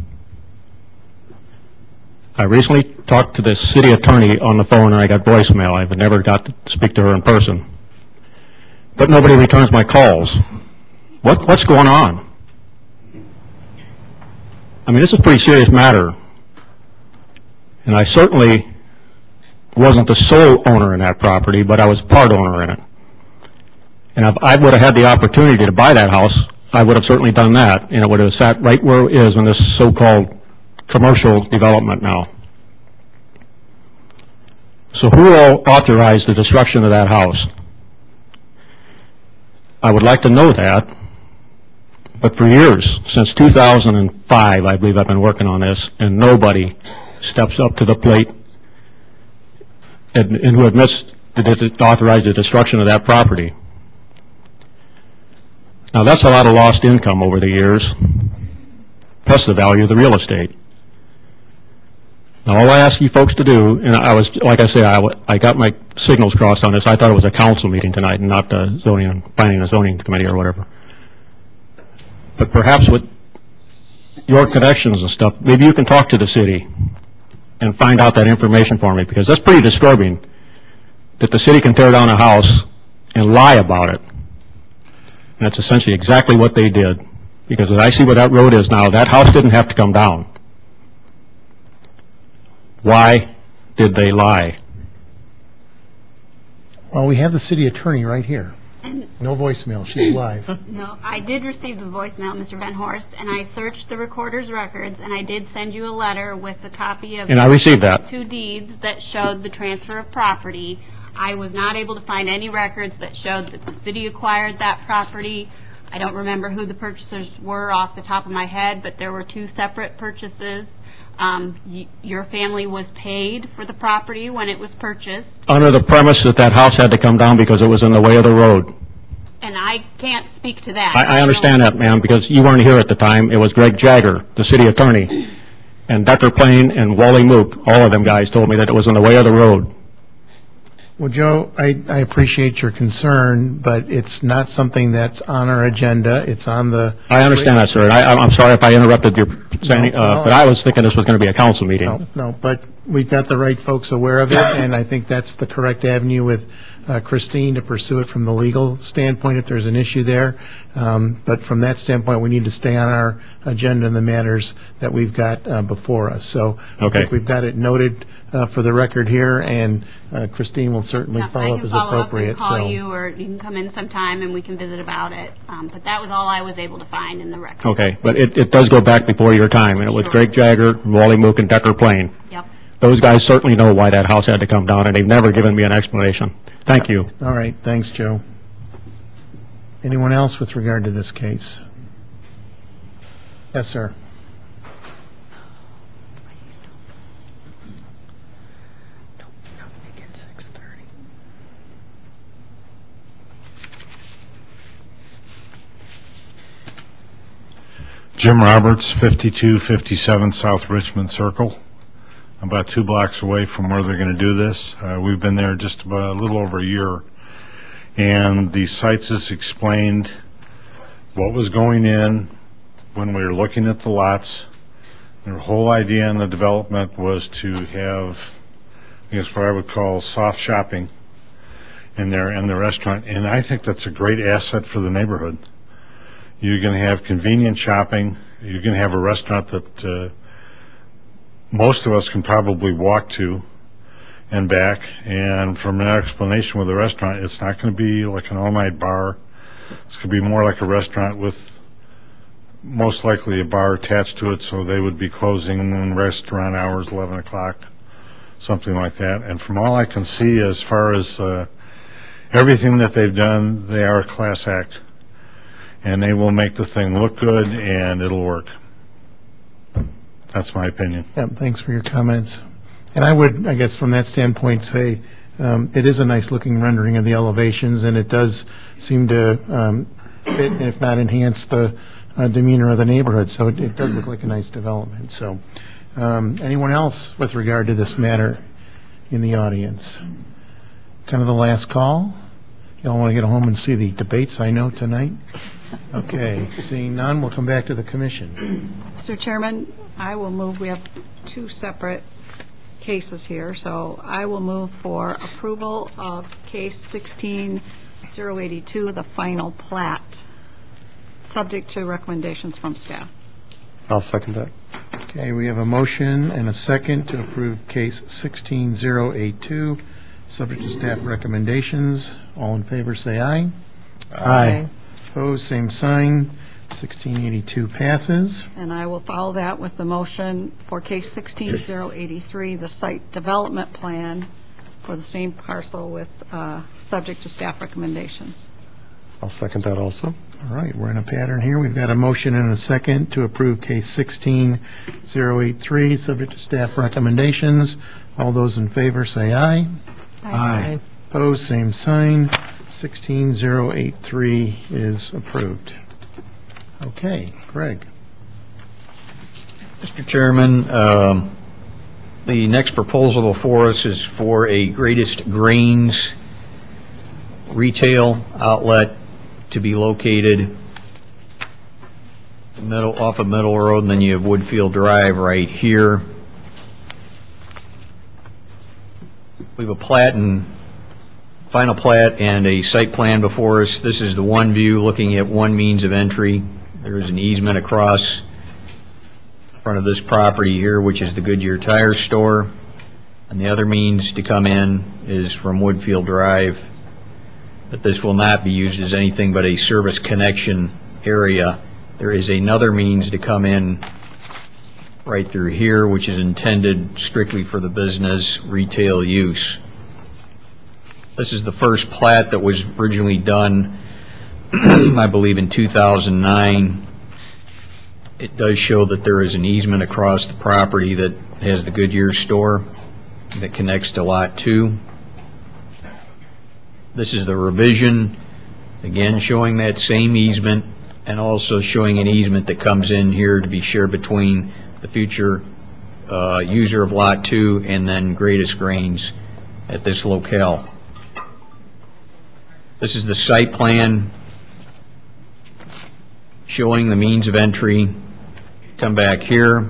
I recently talked to the city attorney on the phone and I got voicemail. I've never got to speak to her in person. But nobody returns my calls. What, what's going on? I mean, this is a pretty serious matter. And I certainly wasn't the sole owner in that property, but I was part owner in it. And if I would have had the opportunity to buy that house, I would have certainly done that, and it would have sat right where it is in this so-called commercial development now. So who all authorized the destruction of that house? I would like to know that, but for years, since two thousand five, I believe I've been working on this, and nobody steps up to the plate and, and who admits that it authorized the destruction of that property. Now that's a lot of lost income over the years, plus the value of the real estate. Now all I ask you folks to do, and I was, like I say, I, I got my signals crossed on this. I thought it was a council meeting tonight and not the zoning and planning and zoning committee or whatever. But perhaps with your connections and stuff, maybe you can talk to the city and find out that information for me, because that's pretty disturbing that the city can tear down a house and lie about it. And that's essentially exactly what they did. Because as I see where that road is now, that house didn't have to come down. Why did they lie? Well, we have the city attorney right here. No voicemail. She's live. No, I did receive the voicemail, Mister Van Horst, and I searched the recorder's records, and I did send you a letter with a copy of And I received that. two deeds that showed the transfer of property. I was not able to find any records that showed that the city acquired that property. I don't remember who the purchasers were off the top of my head, but there were two separate purchases. Um, y- your family was paid for the property when it was purchased. Under the premise that that house had to come down because it was in the way of the road. And I can't speak to that. I, I understand that, ma'am, because you weren't here at the time. It was Greg Jagger, the city attorney, and Decker Plain and Wally Mook. All of them guys told me that it was in the way of the road. Well, Joe, I, I appreciate your concern, but it's not something that's on our agenda. It's on the... I understand that, sir. And I, I'm sorry if I interrupted your saying, No, uh, no. but I was thinking this was going to be a council meeting. No, no, but we've got the right folks aware of it, and I think that's the correct avenue with uh, Christine to pursue it from the legal standpoint if there's an issue there. Um, But from that standpoint, we need to stay on our agenda and the matters that we've got uh, before us. So I Okay. think we've got it noted uh, for the record here, and uh, Christine will certainly Yeah, follow I up can as follow up and appropriate. call So you, or you can come in sometime and we can visit about it. Um, But that was all I was able to find in the records. Okay, but it, it does go back before your time, and it was Sure. Greg Jagger, Wally Mook, and Decker Plain. Yep. Those guys certainly know why that house had to come down, and they've never given me an explanation. Thank you. All right, thanks, Joe. Anyone else with regard to this case? Yes, sir. Jim Roberts, fifty-two fifty-seven South Richmond Circle. About two blocks away from where they're going to do this. Uh, we've been there just about a little over a year. And the sites has explained what was going in when we were looking at the lots. Their whole idea in the development was to have, I guess what I would call soft shopping in there in the restaurant. And I think that's a great asset for the neighborhood. You're going to have convenient shopping. You're going to have a restaurant that uh, most of us can probably walk to and back. And from an explanation with the restaurant, it's not going to be like an all-night bar. It's going to be more like a restaurant with most likely a bar attached to it, so they would be closing in restaurant hours, eleven o'clock, something like that. And from all I can see, as far as uh, everything that they've done, they are a class act. And they will make the thing look good, and it'll work. That's my opinion. Yeah, thanks for your comments. And I would, I guess, from that standpoint, say um, it is a nice-looking rendering of the elevations, and it does seem to um, fit, if not enhance, the uh, demeanor of the neighborhood. So it, it does look like a nice development. So um, anyone else with regard to this matter in the audience? Kind of the last call. Y'all want to get home and see the debates, I know, tonight? Okay, seeing none, we'll come back to the commission. Mister Chairman, I will move, we have two separate cases here, so I will move for approval of case sixteen oh eighty-two, the final plat, subject to recommendations from staff. I'll second that. Okay, we have a motion and a second to approve case sixteen oh eighty-two, subject to staff recommendations. All in favor, say aye. Aye. Opposed, same sign. sixteen eighty-two passes. And I will follow that with the motion for case sixteen oh eighty-three, the site development plan for the same parcel with, uh, subject to staff recommendations. I'll second that also. All right, we're in a pattern here. We've got a motion and a second to approve case sixteen oh eighty-three, subject to staff recommendations. All those in favor say aye. Aye. Opposed, same sign. sixteen oh eighty-three is approved. Okay, Greg. Mister Chairman, um, the next proposal before us is for a Greatest Grains retail outlet to be located middle, off of Middle Road, and then you have Woodfield Drive right here. We have a plat and final plat and a site plan before us. This is the one view looking at one means of entry. There is an easement across front of this property here, which is the Goodyear Tire Store. And the other means to come in is from Woodfield Drive. But this will not be used as anything but a service connection area. There is another means to come in right through here, which is intended strictly for the business retail use. This is the first plat that was originally done, I believe, in two thousand nine. It does show that there is an easement across the property that has the Goodyear store that connects to Lot two. This is the revision, again showing that same easement and also showing an easement that comes in here to be shared between the future uh, user of Lot two and then Greatest Grains at this locale. This is the site plan showing the means of entry. Come back here.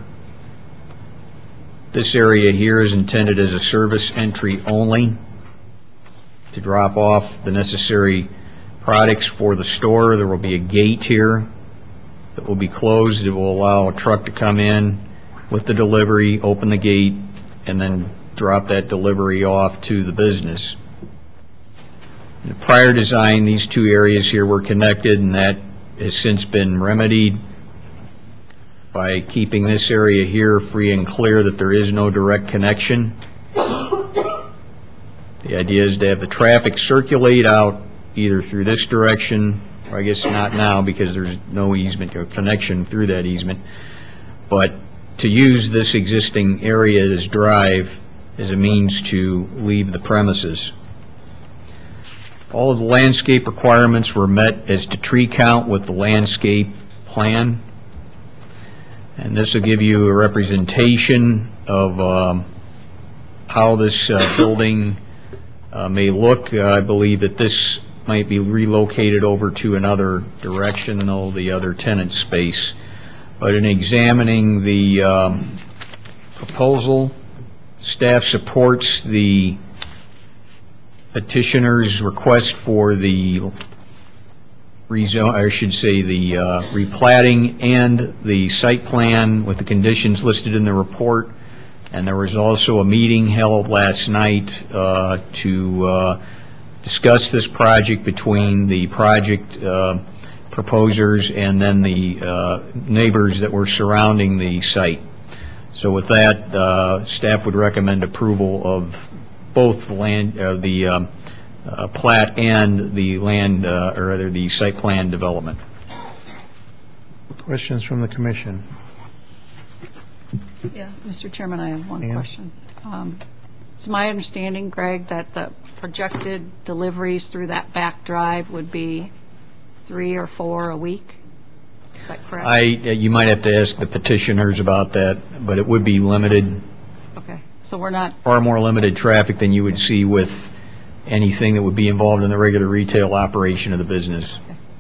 This area here is intended as a service entry only to drop off the necessary products for the store. There will be a gate here that will be closed. It will allow a truck to come in with the delivery, open the gate, and then drop that delivery off to the business. In the prior design, these two areas here were connected, and that has since been remedied by keeping this area here free and clear, that there is no direct connection. The idea is to have the traffic circulate out either through this direction, or I guess not now because there's no easement or connection through that easement, but to use this existing area as drive as a means to leave the premises. All of the landscape requirements were met as to tree count with the landscape plan. And this will give you a representation of um, how this uh, building uh, may look. Uh, I believe that this might be relocated over to another direction than all the other tenant space. But in examining the um, proposal, staff supports the petitioner's request for the rezone, I should say the uh, replatting and the site plan with the conditions listed in the report. And there was also a meeting held last night uh, to uh, discuss this project between the project uh, proposers and then the uh, neighbors that were surrounding the site. So with that, uh, staff would recommend approval of both the land, uh, the um, uh, plat and the land, uh, or rather the site plan development. Questions from the commission? Yeah, Mister Chairman, I have one Ann? question. Um, It's my understanding, Greg, that the projected deliveries through that back drive would be three or four a week? Is that correct? I, uh, you might have to ask the petitioners about that, but it would be limited, Okay, so we're not, far more limited traffic than you would see with anything that would be involved in the regular retail operation of the business.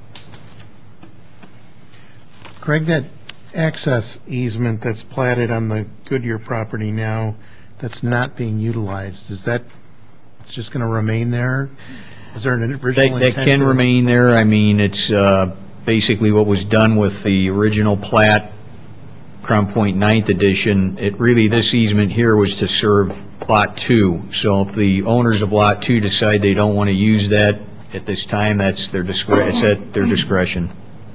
Greg, that access easement that's platted on the Goodyear property now, that's not being utilized, is that, it's just going to remain there? Is there an original That, intent? that can to- remain there. I mean, it's uh, basically what was done with the original plat, Crown Point Ninth Edition. It really, this easement here was to serve Lot two. So if the owners of Lot two decide they don't want to use that at this time, that's their discre, it's at their discretion.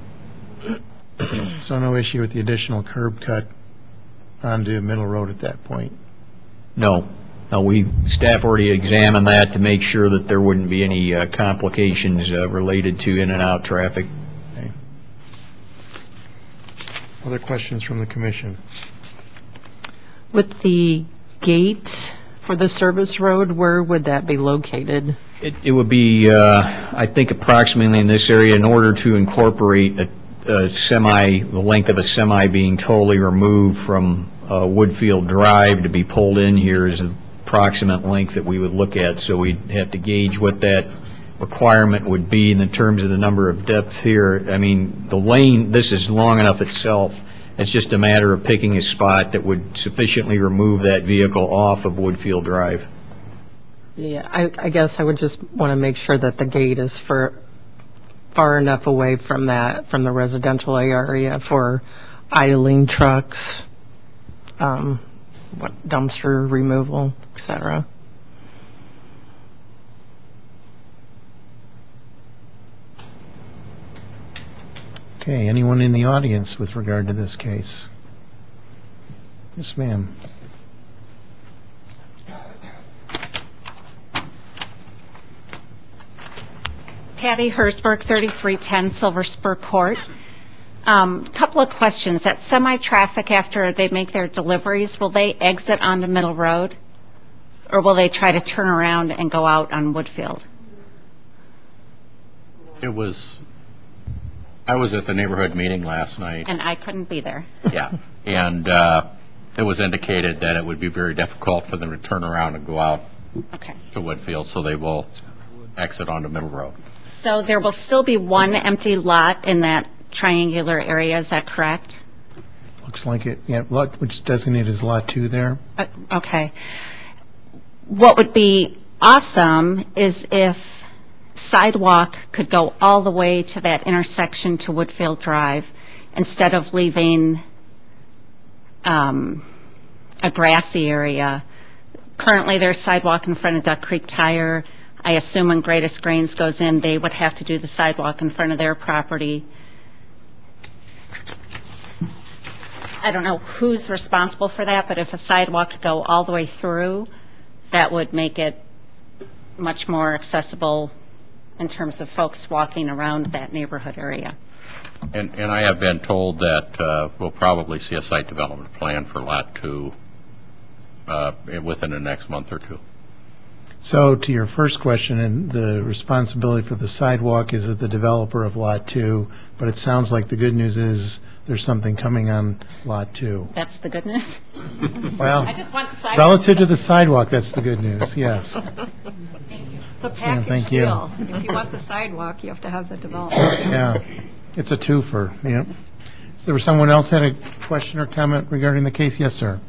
So no issue with the additional curb cut onto Middle Road at that point? No. No, we, staff already examined that to make sure that there wouldn't be any uh, complications uh, related to in and out traffic. Okay. Other questions from the commission? With the gate for the service road, where would that be located? It, it would be, uh, I think, approximately in this area in order to incorporate a, a semi, the length of a semi being totally removed from uh, Woodfield Drive to be pulled in here is the approximate length that we would look at. So we'd have to gauge what that requirement would be in terms of the number of depth here. I mean, the lane, this is long enough itself. It's just a matter of picking a spot that would sufficiently remove that vehicle off of Woodfield Drive. Yeah, I, I guess I would just want to make sure that the gate is for far enough away from that, from the residential area for idling trucks, um, what, dumpster removal, et cetera. Okay, anyone in the audience with regard to this case? Yes, ma'am. Patty Hersberg, thirty-three ten Silver Spur Court. Um, couple of questions. That semi-traffic, after they make their deliveries, will they exit onto Middle Road? Or will they try to turn around and go out on Woodfield? It was, I was at the neighborhood meeting last night. And I couldn't be there. Yeah, and uh, it was indicated that it would be very difficult for them to turn around and go out Okay. to Woodfield, so they will exit onto Middle Road. So there will still be one empty lot in that triangular area, is that correct? Looks like it, yeah, lot, which is designated as Lot two there. Uh, Okay. What would be awesome is if sidewalk could go all the way to that intersection to Woodfield Drive instead of leaving um, a grassy area. Currently, there's sidewalk in front of Duck Creek Tire. I assume when Greatest Grains goes in, they would have to do the sidewalk in front of their property. I don't know who's responsible for that, but if a sidewalk could go all the way through, that would make it much more accessible in terms of folks walking around that neighborhood area. And, and I have been told that uh, we'll probably see a site development plan for Lot two uh, within the next month or two. So to your first question, and the responsibility for the sidewalk is of the developer of Lot two, but it sounds like the good news is there's something coming on Lot two. That's the good news? Well, I just want the sidewalk. relative to the sidewalk, that's the good news, yes. It's a Yes, ma'am, package thank you. deal. If you want the sidewalk, you have to have the development. Yeah, it's a twofer, yeah. Is there someone else had a question or comment regarding the case? Yes, sir.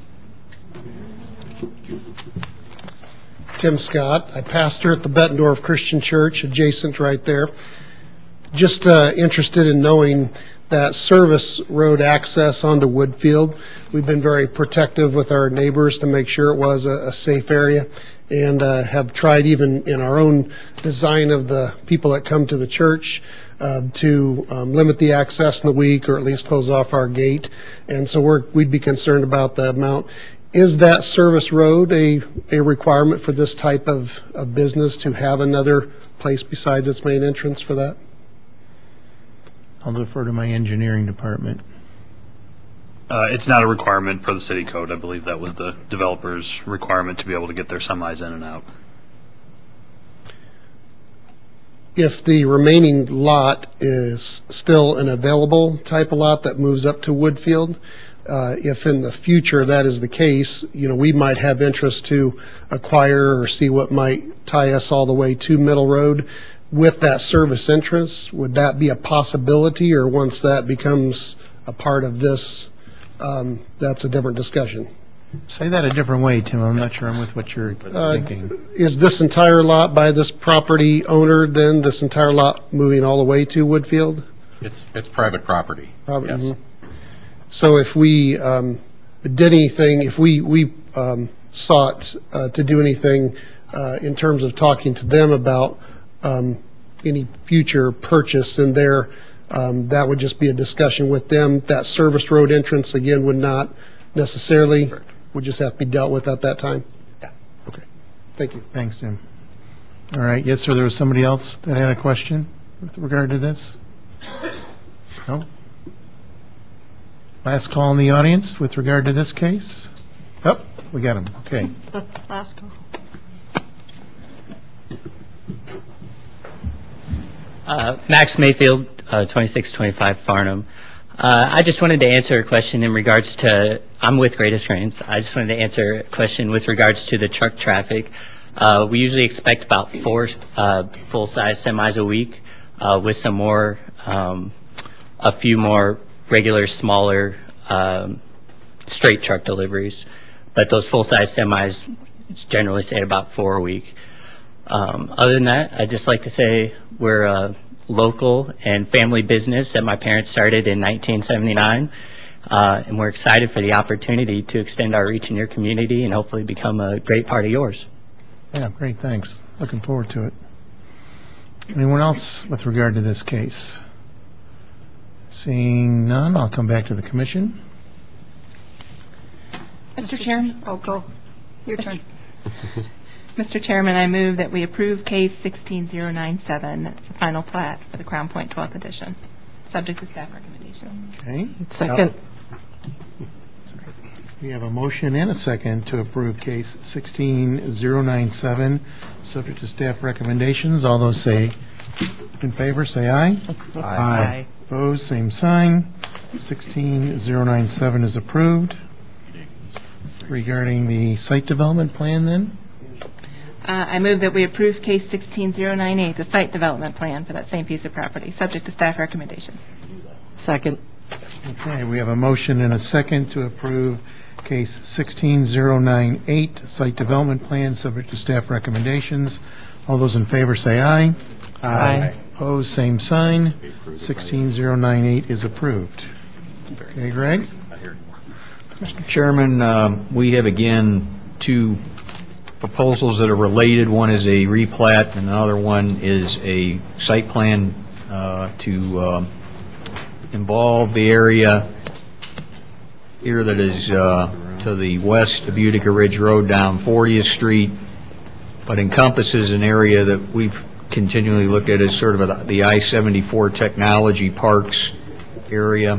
Tim Scott. I pastor at the Bettendorf Christian Church, adjacent right there. Just uh, interested in knowing that service road access onto Woodfield. We've been very protective with our neighbors to make sure it was a, a safe area, and uh, have tried even in our own design of the people that come to the church uh, to um, limit the access in the week, or at least close off our gate. And so we're, we'd be concerned about the amount. Is that service road a, a requirement for this type of, of business to have another place besides its main entrance for that? I'll defer to my engineering department. Uh, It's not a requirement per the city code. I believe that was the developer's requirement to be able to get their semis in and out. If the remaining lot is still an available type of lot that moves up to Woodfield, uh, if in the future that is the case, you know, we might have interest to acquire or see what might tie us all the way to Middle Road with that service entrance. Would that be a possibility, or once that becomes a part of this, um, that's a different discussion? Say that a different way, Tim. I'm not sure I'm with what you're Uh, thinking. Is this entire lot by this property owner, then, this entire lot moving all the way to Woodfield? It's, it's private property. Probably, Yes. mhm. So if we um, did anything, if we, we um, sought uh, to do anything uh, in terms of talking to them about um, any future purchase in there, um, that would just be a discussion with them. That service road entrance, again, would not necessarily, would just have to be dealt with at that time? Yeah. Okay. Thank you. Thanks, Tim. All right, yes, sir, there was somebody else that had a question with regard to this? No? Last call in the audience with regard to this case? Oh, we got him, okay. Last call. Uh, Max Mayfield, uh, twenty-six twenty-five Farnham. Uh, I just wanted to answer a question in regards to, I'm with Greatest Grains. I just wanted to answer a question with regards to the truck traffic. Uh, we usually expect about four uh, full-size semis a week uh, with some more, um, a few more regular, smaller, um, straight truck deliveries. But those full-size semis generally say about four a week. Um, other than that, I'd just like to say we're a local and family business that my parents started in nineteen seventy-nine, uh, and we're excited for the opportunity to extend our reach in your community and hopefully become a great part of yours. Yeah, great, thanks. Looking forward to it. Anyone else with regard to this case? Seeing none, I'll come back to the commission. Mister Chairman? Oh, go. Your turn. Mister Chairman, I move that we approve case sixteen oh nine seven, the final plat for the Crown Point twelfth edition, subject to staff recommendations. Okay. Second. We have a motion and a second to approve case sixteen oh nine seven, subject to staff recommendations. All those say in favor, say aye. Aye. Opposed, same sign. sixteen oh nine seven is approved. Regarding the site development plan, then? Uh, I move that we approve case sixteen oh nine eight, the site development plan for that same piece of property, subject to staff recommendations. Second. Okay, we have a motion and a second to approve case sixteen oh nine eight, site development plan, subject to staff recommendations. All those in favor say aye. Aye. Opposed, same sign. sixteen oh nine eight is approved. Okay, Greg? Mister Chairman, um, we have again two proposals that are related. One is a replat, and another one is a site plan uh, to uh, involve the area here that is uh, to the west of Utica Ridge Road down fortieth Street, but encompasses an area that we've continually looked at as sort of a, the I seventy-four Technology Parks area.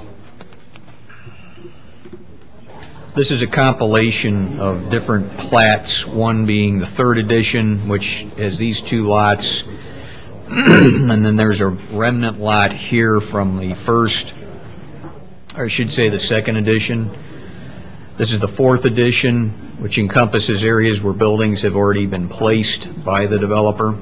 This is a compilation of different plats, one being the third edition, which has these two lots, and then there's a remnant lot here from the first, or I should say the second edition. This is the fourth edition, which encompasses areas where buildings have already been placed by the developer.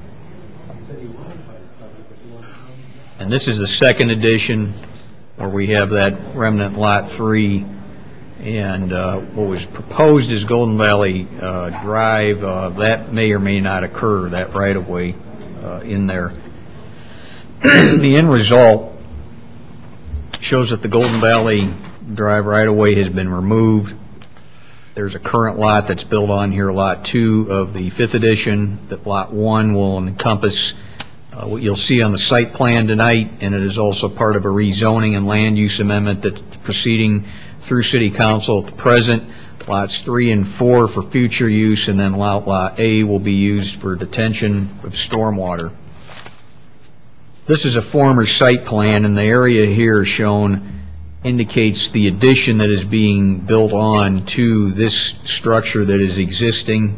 And this is the second edition, where we have that remnant lot three. And uh, what was proposed is Golden Valley uh, Drive. Uh, that may or may not occur, that right-of-way uh, in there. The end result shows that the Golden Valley Drive right-of-way has been removed. There's a current lot that's built on here, Lot two of the fifth edition, that Lot one will encompass uh, what you'll see on the site plan tonight, and it is also part of a rezoning and land use amendment that's proceeding through City Council at the present. Lots three and four for future use, and then lot, lot A will be used for detention of stormwater. This is a former site plan, and the area here shown indicates the addition that is being built on to this structure that is existing.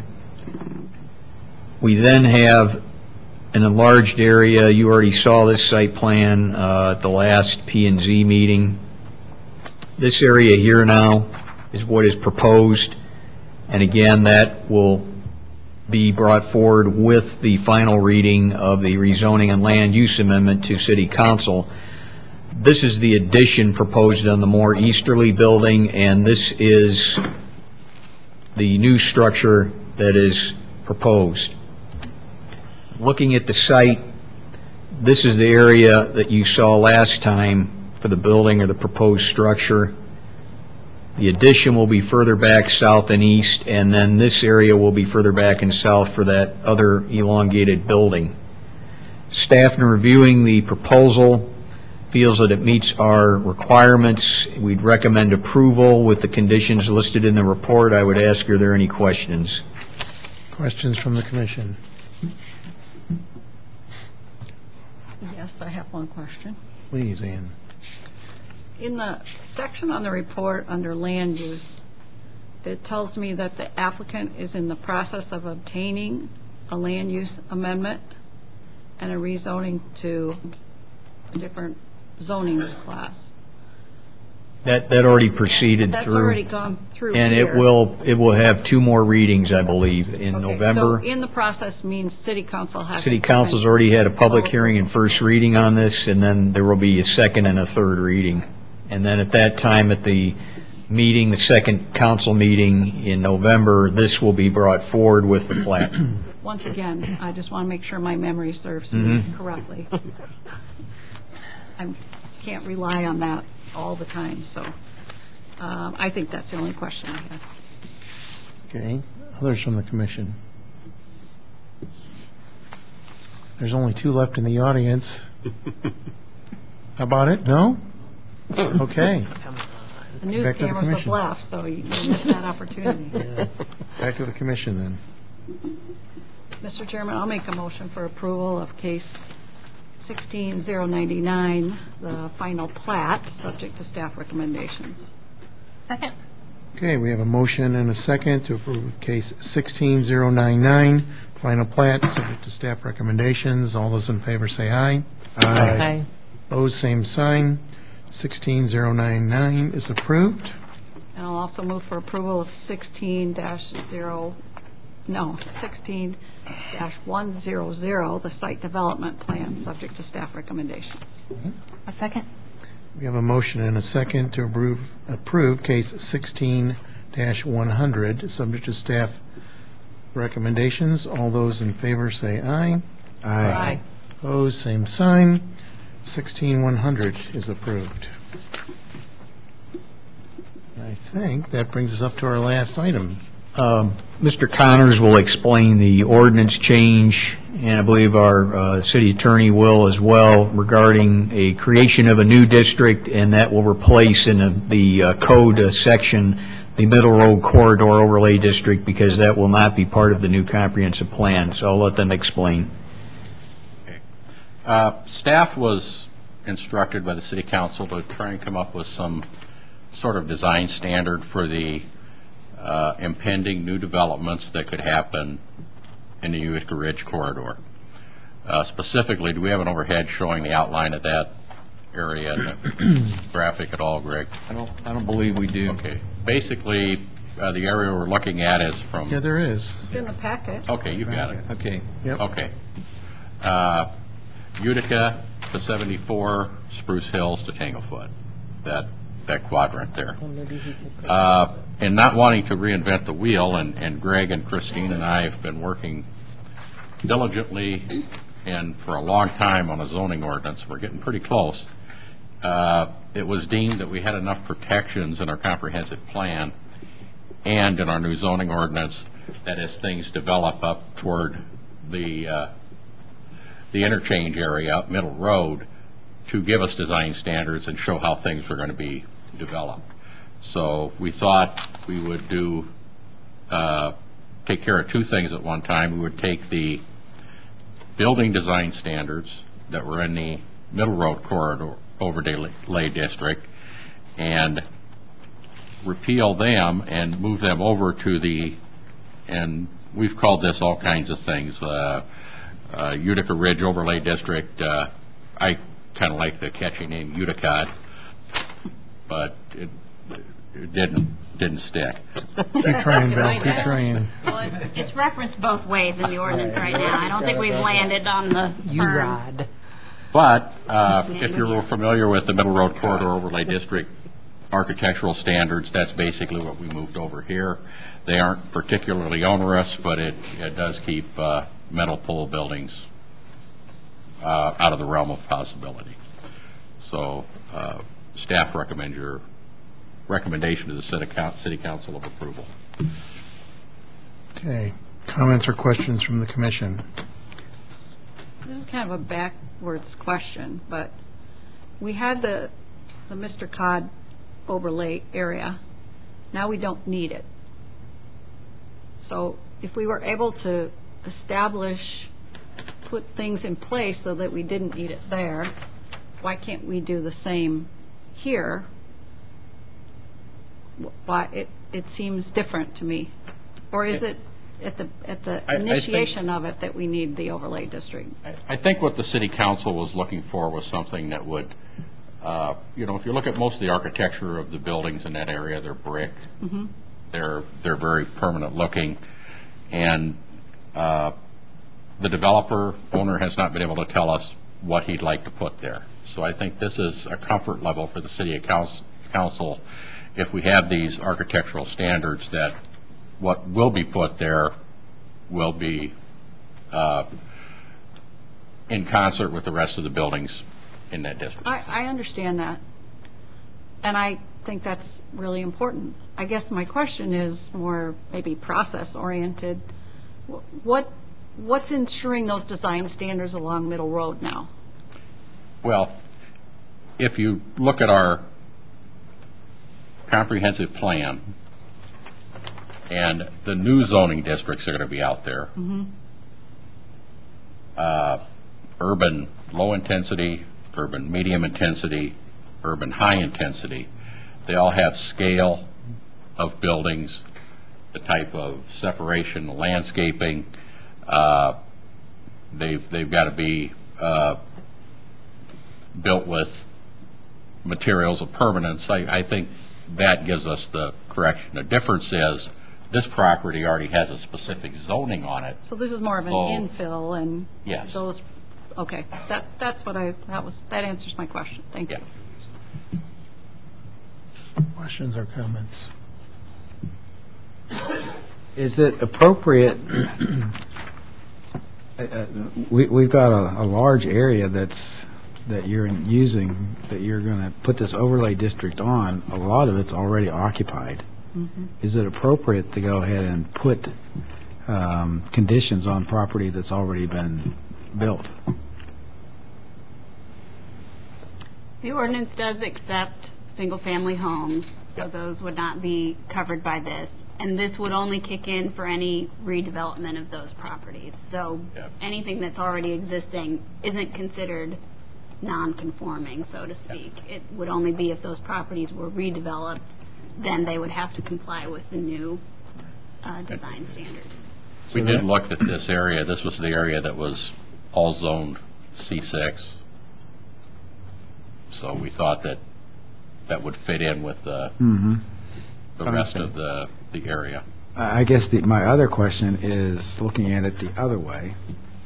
We then have an enlarged area. You already saw this site plan uh, at the last P and Z meeting. This area here now is what is proposed, and again, that will be brought forward with the final reading of the rezoning and land use amendment to City Council. This is the addition proposed on the more easterly building, and this is the new structure that is proposed. Looking at the site, this is the area that you saw last time for the building or the proposed structure. The addition will be further back south and east, and then this area will be further back and south for that other elongated building. Staff, in reviewing the proposal, feels that it meets our requirements. We'd recommend approval with the conditions listed in the report. I would ask, are there any questions? Questions from the commission? Yes, I have one question. Please, Ann. In the section on the report under land use, it tells me that the applicant is in the process of obtaining a land use amendment and a rezoning to a different zoning class. That that already proceeded That's through. That's already gone through And here. it will it will have two more readings, I believe, in Okay, November. So in the process means city council has. City to Council's come in. already had a public hearing and first reading on this, and then there will be a second and a third reading. And then at that time, at the meeting, the second council meeting in November, this will be brought forward with the plat. Once again, I just want to make sure my memory serves me Mhm. correctly. I can't rely on that all the time, so um, I think that's the only question I have. Okay. Others from the commission? There's only two left in the audience. How about it? No? Okay. The news Back to the cameras have commission. left, so you you missed that opportunity. Yeah. Back to the commission then. Mister Chairman, I'll make a motion for approval of case sixteen oh ninety-nine, the final plat, subject to staff recommendations. Second. Okay, we have a motion and a second to approve case sixteen oh ninety-nine, final plat, subject to staff recommendations. All those in favor say aye. Aye. Opposed, same sign. sixteen oh ninety-nine is approved. And I'll also move for approval of sixteen dash zero, no, sixteen dash one hundred, the site development plan, subject to staff recommendations. A second. We have a motion and a second to approve, approve case sixteen dash one hundred, subject to staff recommendations. All those in favor say aye. Aye. Opposed, same sign. sixteen one hundred is approved. I think that brings us up to our last item. Um, Mister Connors will explain the ordinance change, and I believe our uh, city attorney will as well, regarding a creation of a new district, and that will replace in the, the uh, code uh, section the Middle Road Corridor Overlay District, because that will not be part of the new comprehensive plan. So I'll let them explain. Uh, Staff was instructed by the City Council to try and come up with some sort of design standard for the uh, impending new developments that could happen in the Utica Ridge corridor. Uh, Specifically, do we have an overhead showing the outline of that area in the graphic at all, Greg? I don't, I don't believe we do. Okay. Basically, uh, the area we're looking at is from... Yeah, there is. It's in the packet. Okay, you got it. Okay. Yep. Okay. Uh, Utica to seventy-four, Spruce Hills to Tanglefoot, that that quadrant there. Uh, and not wanting to reinvent the wheel, and, and Greg and Christine and I have been working diligently and for a long time on a zoning ordinance. We're getting pretty close. Uh, it was deemed that we had enough protections in our comprehensive plan and in our new zoning ordinance that as things develop up toward the uh, the interchange area up Middle Road, to give us design standards and show how things were going to be developed. So we thought we would do, uh, take care of two things at one time. We would take the building design standards that were in the Middle Road Corridor Overlay District and repeal them and move them over to the, and we've called this all kinds of things, uh, uh, Utica Ridge Overlay District. Uh, I kind of like the catchy name Utica, but it, it didn't didn't stick. Keep trying, Bill, keep trying. Well, it's, it's referenced both ways in the ordinance right now. I don't think we've landed on the firm. But uh, if you're familiar with the Middle Road Corridor Overlay District architectural standards, that's basically what we moved over here. They aren't particularly onerous, but it, it does keep uh, metal pole buildings uh, out of the realm of possibility. So uh, staff recommends your recommendation to the City Coun- City Council of approval. Okay. Comments or questions from the commission? This is kind of a backwards question, but we had the, the Mister Cod overlay area. Now we don't need it. So if we were able to establish, put things in place so that we didn't need it there, why can't we do the same here? Why it, it seems different to me. Or is it at the at the I- I think- initiation of it that we need the overlay district? I think what the City Council was looking for was something that would, uh, you know, if you look at most of the architecture of the buildings in that area, they're brick. Mhm. They're they're very permanent looking, and uh, the developer owner has not been able to tell us what he'd like to put there. So I think this is a comfort level for the City Council. Council, if we have these architectural standards, that what will be put there will be uh, in concert with the rest of the buildings in that district. I, I understand that. And I think that's really important. I guess my question is more maybe process oriented. What what's ensuring those design standards along Middle Road now? Well, if you look at our comprehensive plan, and the new zoning districts are going to be out there, Mm-hmm. uh, urban low intensity, urban medium intensity, urban high intensity, they all have scale of buildings, the type of separation, landscaping. Uh, they've, they've got to be uh, built with materials of permanence. I, I think that gives us the correction. The difference is this property already has a specific zoning on it. So this is more of an So- infill and Yes. those, okay, that, that's what I, that was, that answers my question. Thank you. Questions or comments? Is it appropriate, uh, we, we've got a, a large area that's, that you're using, that you're going to put this overlay district on, a lot of it's already occupied. Mhm. Is it appropriate to go ahead and put um, conditions on property that's already been built? The ordinance does accept single-family homes, so those would not be covered by this. And this would only kick in for any redevelopment of those properties. So anything that's already existing isn't considered non-conforming, so to speak. It would only be if those properties were redeveloped, then they would have to comply with the new uh, design standards. We did look at this area. This was the area that was all zoned C six. So we thought that that would fit in with the, Mhm. the rest of the, the area. I I guess the, my other question is looking at it the other way.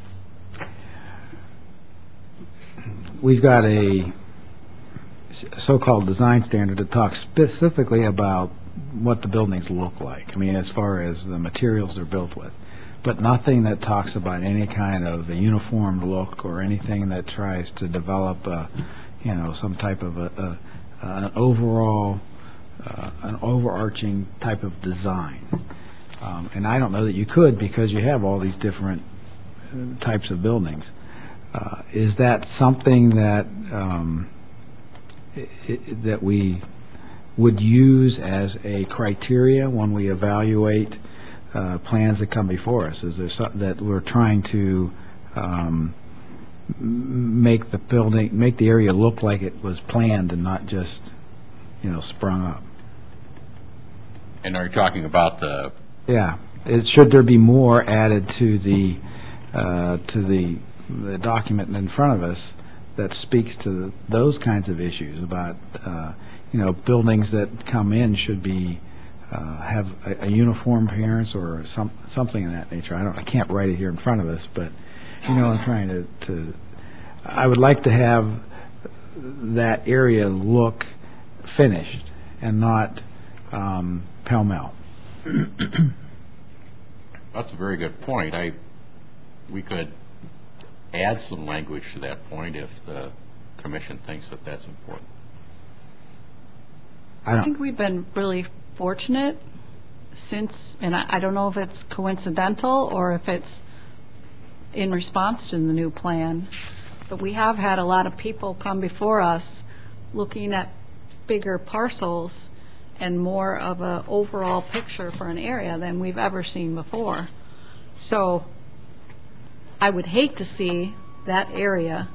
We've got a s- so-called design standard that talks specifically about what the buildings look like. I mean, as far as the materials they're built with, but nothing that talks about any kind of a uniform look or anything that tries to develop, a, you know, some type of a, a an overall, uh, an overarching type of design. Um, and I don't know that you could because you have all these different uh, types of buildings. Uh, is that something that um, i- i- that we would use as a criteria when we evaluate uh, plans that come before us? Is there something that we're trying to um, m- make the building, make the area look like it was planned and not just, you know, sprung up? And are you talking about the, Yeah. It, should there be more added to the, uh, to the, the document in front of us that speaks to those kinds of issues about, uh, you know, buildings that come in should be, uh, have a, a uniform appearance or some, something of that nature. I don't, I can't write it here in front of us, but, you know, I'm trying to, to, I would like to have that area look finished and not, um, pell-mell. that's a very good point. I, we could add some language to that point if the commission thinks that that's important. I think we've been really fortunate since, and I, I don't know if it's coincidental or if it's in response to the new plan, but we have had a lot of people come before us looking at bigger parcels and more of an overall picture for an area than we've ever seen before. So I would hate to see that area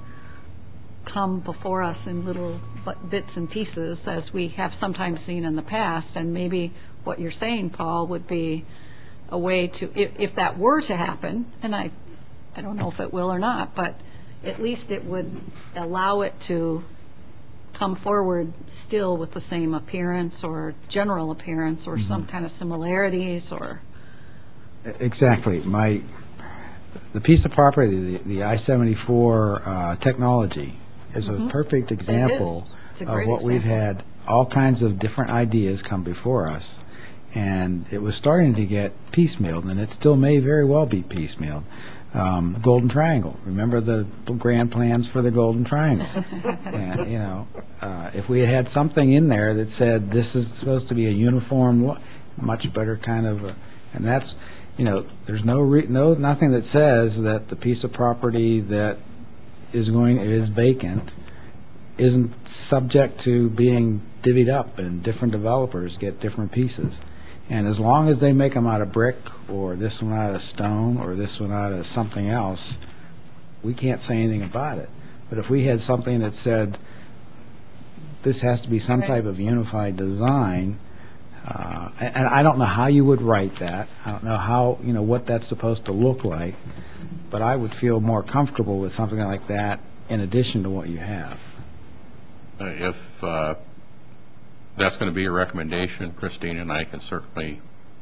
come before us in little but bits and pieces as we have sometimes seen in the past. And maybe what you're saying, Paul, would be a way to, if, if that were to happen, and I, I don't know if it will or not, but at least it would allow it to come forward still with the same appearance or general appearance or some kind of similarities or. Exactly. My, the piece of property, the, the I seventy-four uh, technology is Mhm. a perfect It is. example It's a of great what we've example. had, all kinds of different ideas come before us. And it was starting to get piecemealed, and it still may very well be piecemealed. Um, Golden Triangle. Remember the grand plans for the Golden Triangle? And, you know, uh, if we had had something in there that said this is supposed to be a uniform, lo- much better kind of, a, and that's, you know, there's no re, no nothing that says that the piece of property that is going is vacant isn't subject to being divvied up and different developers get different pieces. And as long as they make them out of brick, or this one out of stone, or this one out of something else, we can't say anything about it. But if we had something that said, this has to be some Right. type of unified design, uh, and and I don't know how you would write that. I don't know how, you know, what that's supposed to look like, but I would feel more comfortable with something like that in addition to what you have. Uh, If uh, that's going to be a recommendation, Christine and I can certainly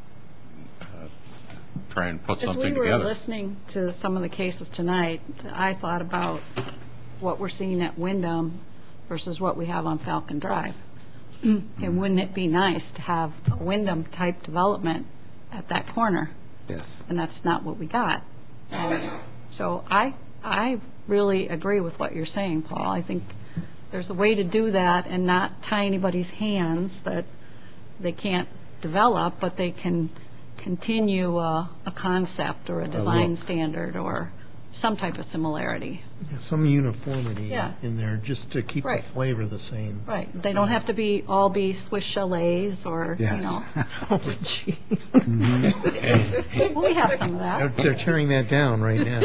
uh, try and put As something we were together. listening to some of the cases tonight, I thought about what we're seeing at Wyndham versus what we have on Falcon Drive. And wouldn't it be nice to have a Wyndham-type development at that corner? Yes. And that's not what we got. And so I, I really agree with what you're saying, Paul. I think there's a way to do that and not tie anybody's hands that they can't develop, but they can continue a, a concept or a design look. standard or some type of similarity. Some uniformity Yeah. in there, just to keep the Right. flavor the same. Right. They don't have to be, all be Swiss chalets or, you Yes. know. Oh, just- gee. Well, we have some of They're, that. they're tearing that down right now.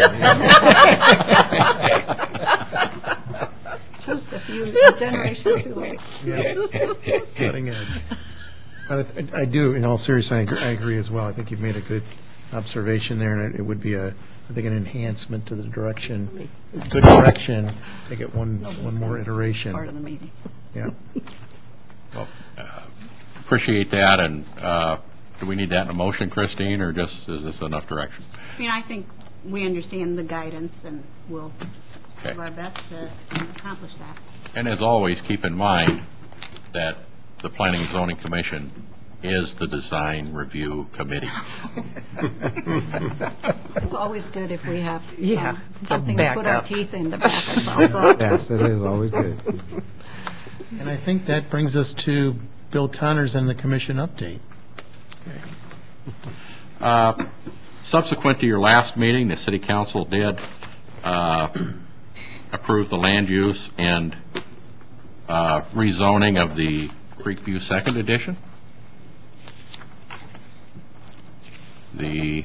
Just a few generations too late. Yeah. Cutting edge. But I, I do, in all seriousness, I agree, I agree as well. I think you've made a good observation there, and it, it would be a, I think, an enhancement to the direction, good direction, take it one, one more iteration. Part of the meeting. Yeah. Well, uh, appreciate that, and uh, do we need that in a motion, Christine, or just is this enough direction? I mean, I think we understand the guidance and we'll Okay. do our best to accomplish that. And as always, keep in mind that the Planning and Zoning Commission is the design review committee. It's always good if we have Yeah, some- to something to back put our up. teeth in to back ourselves up. Yes, it is always good. And I think that brings us to Bill Connors and the commission update. Uh, Subsequent to your last meeting, the city council did uh, approve the land use and uh, rezoning of the Creekview Second Edition. The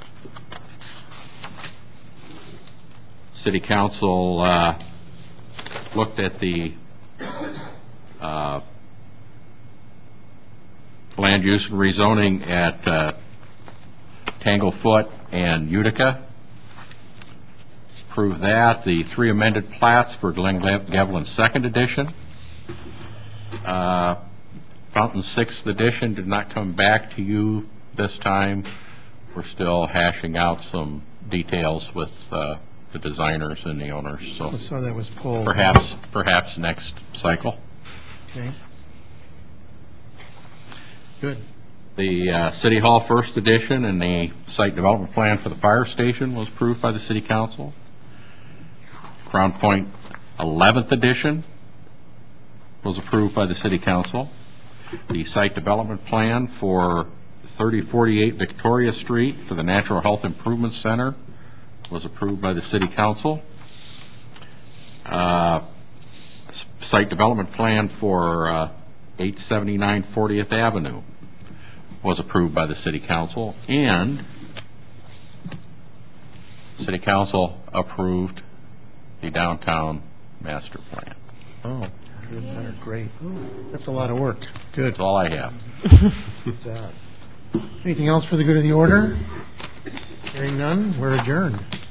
City Council uh, looked at the uh, land use and rezoning at uh, Tanglefoot and Utica. Approve that. The three amended plats for Glen Gevlin Second Edition. Uh, Fountain Sixth Edition did not come back to you this time. We're still hashing out some details with uh, the designers and the owners, so So that was pulled. perhaps, perhaps next cycle. Okay. Good. The uh, City Hall First Edition and the site development plan for the fire station was approved by the City Council. Crown Point Eleventh Edition was approved by the City Council. The site development plan for thirty forty-eight Victoria Street for the Natural Health Improvement Center was approved by the City Council. Uh, s- Site development plan for uh, eight seventy-nine fortieth Avenue was approved by the City Council, and City Council approved the downtown master plan. Oh, good, better, great. That's a lot of work. Good. That's all I have. Good job. Anything else for the good of the order? Hearing none, we're adjourned.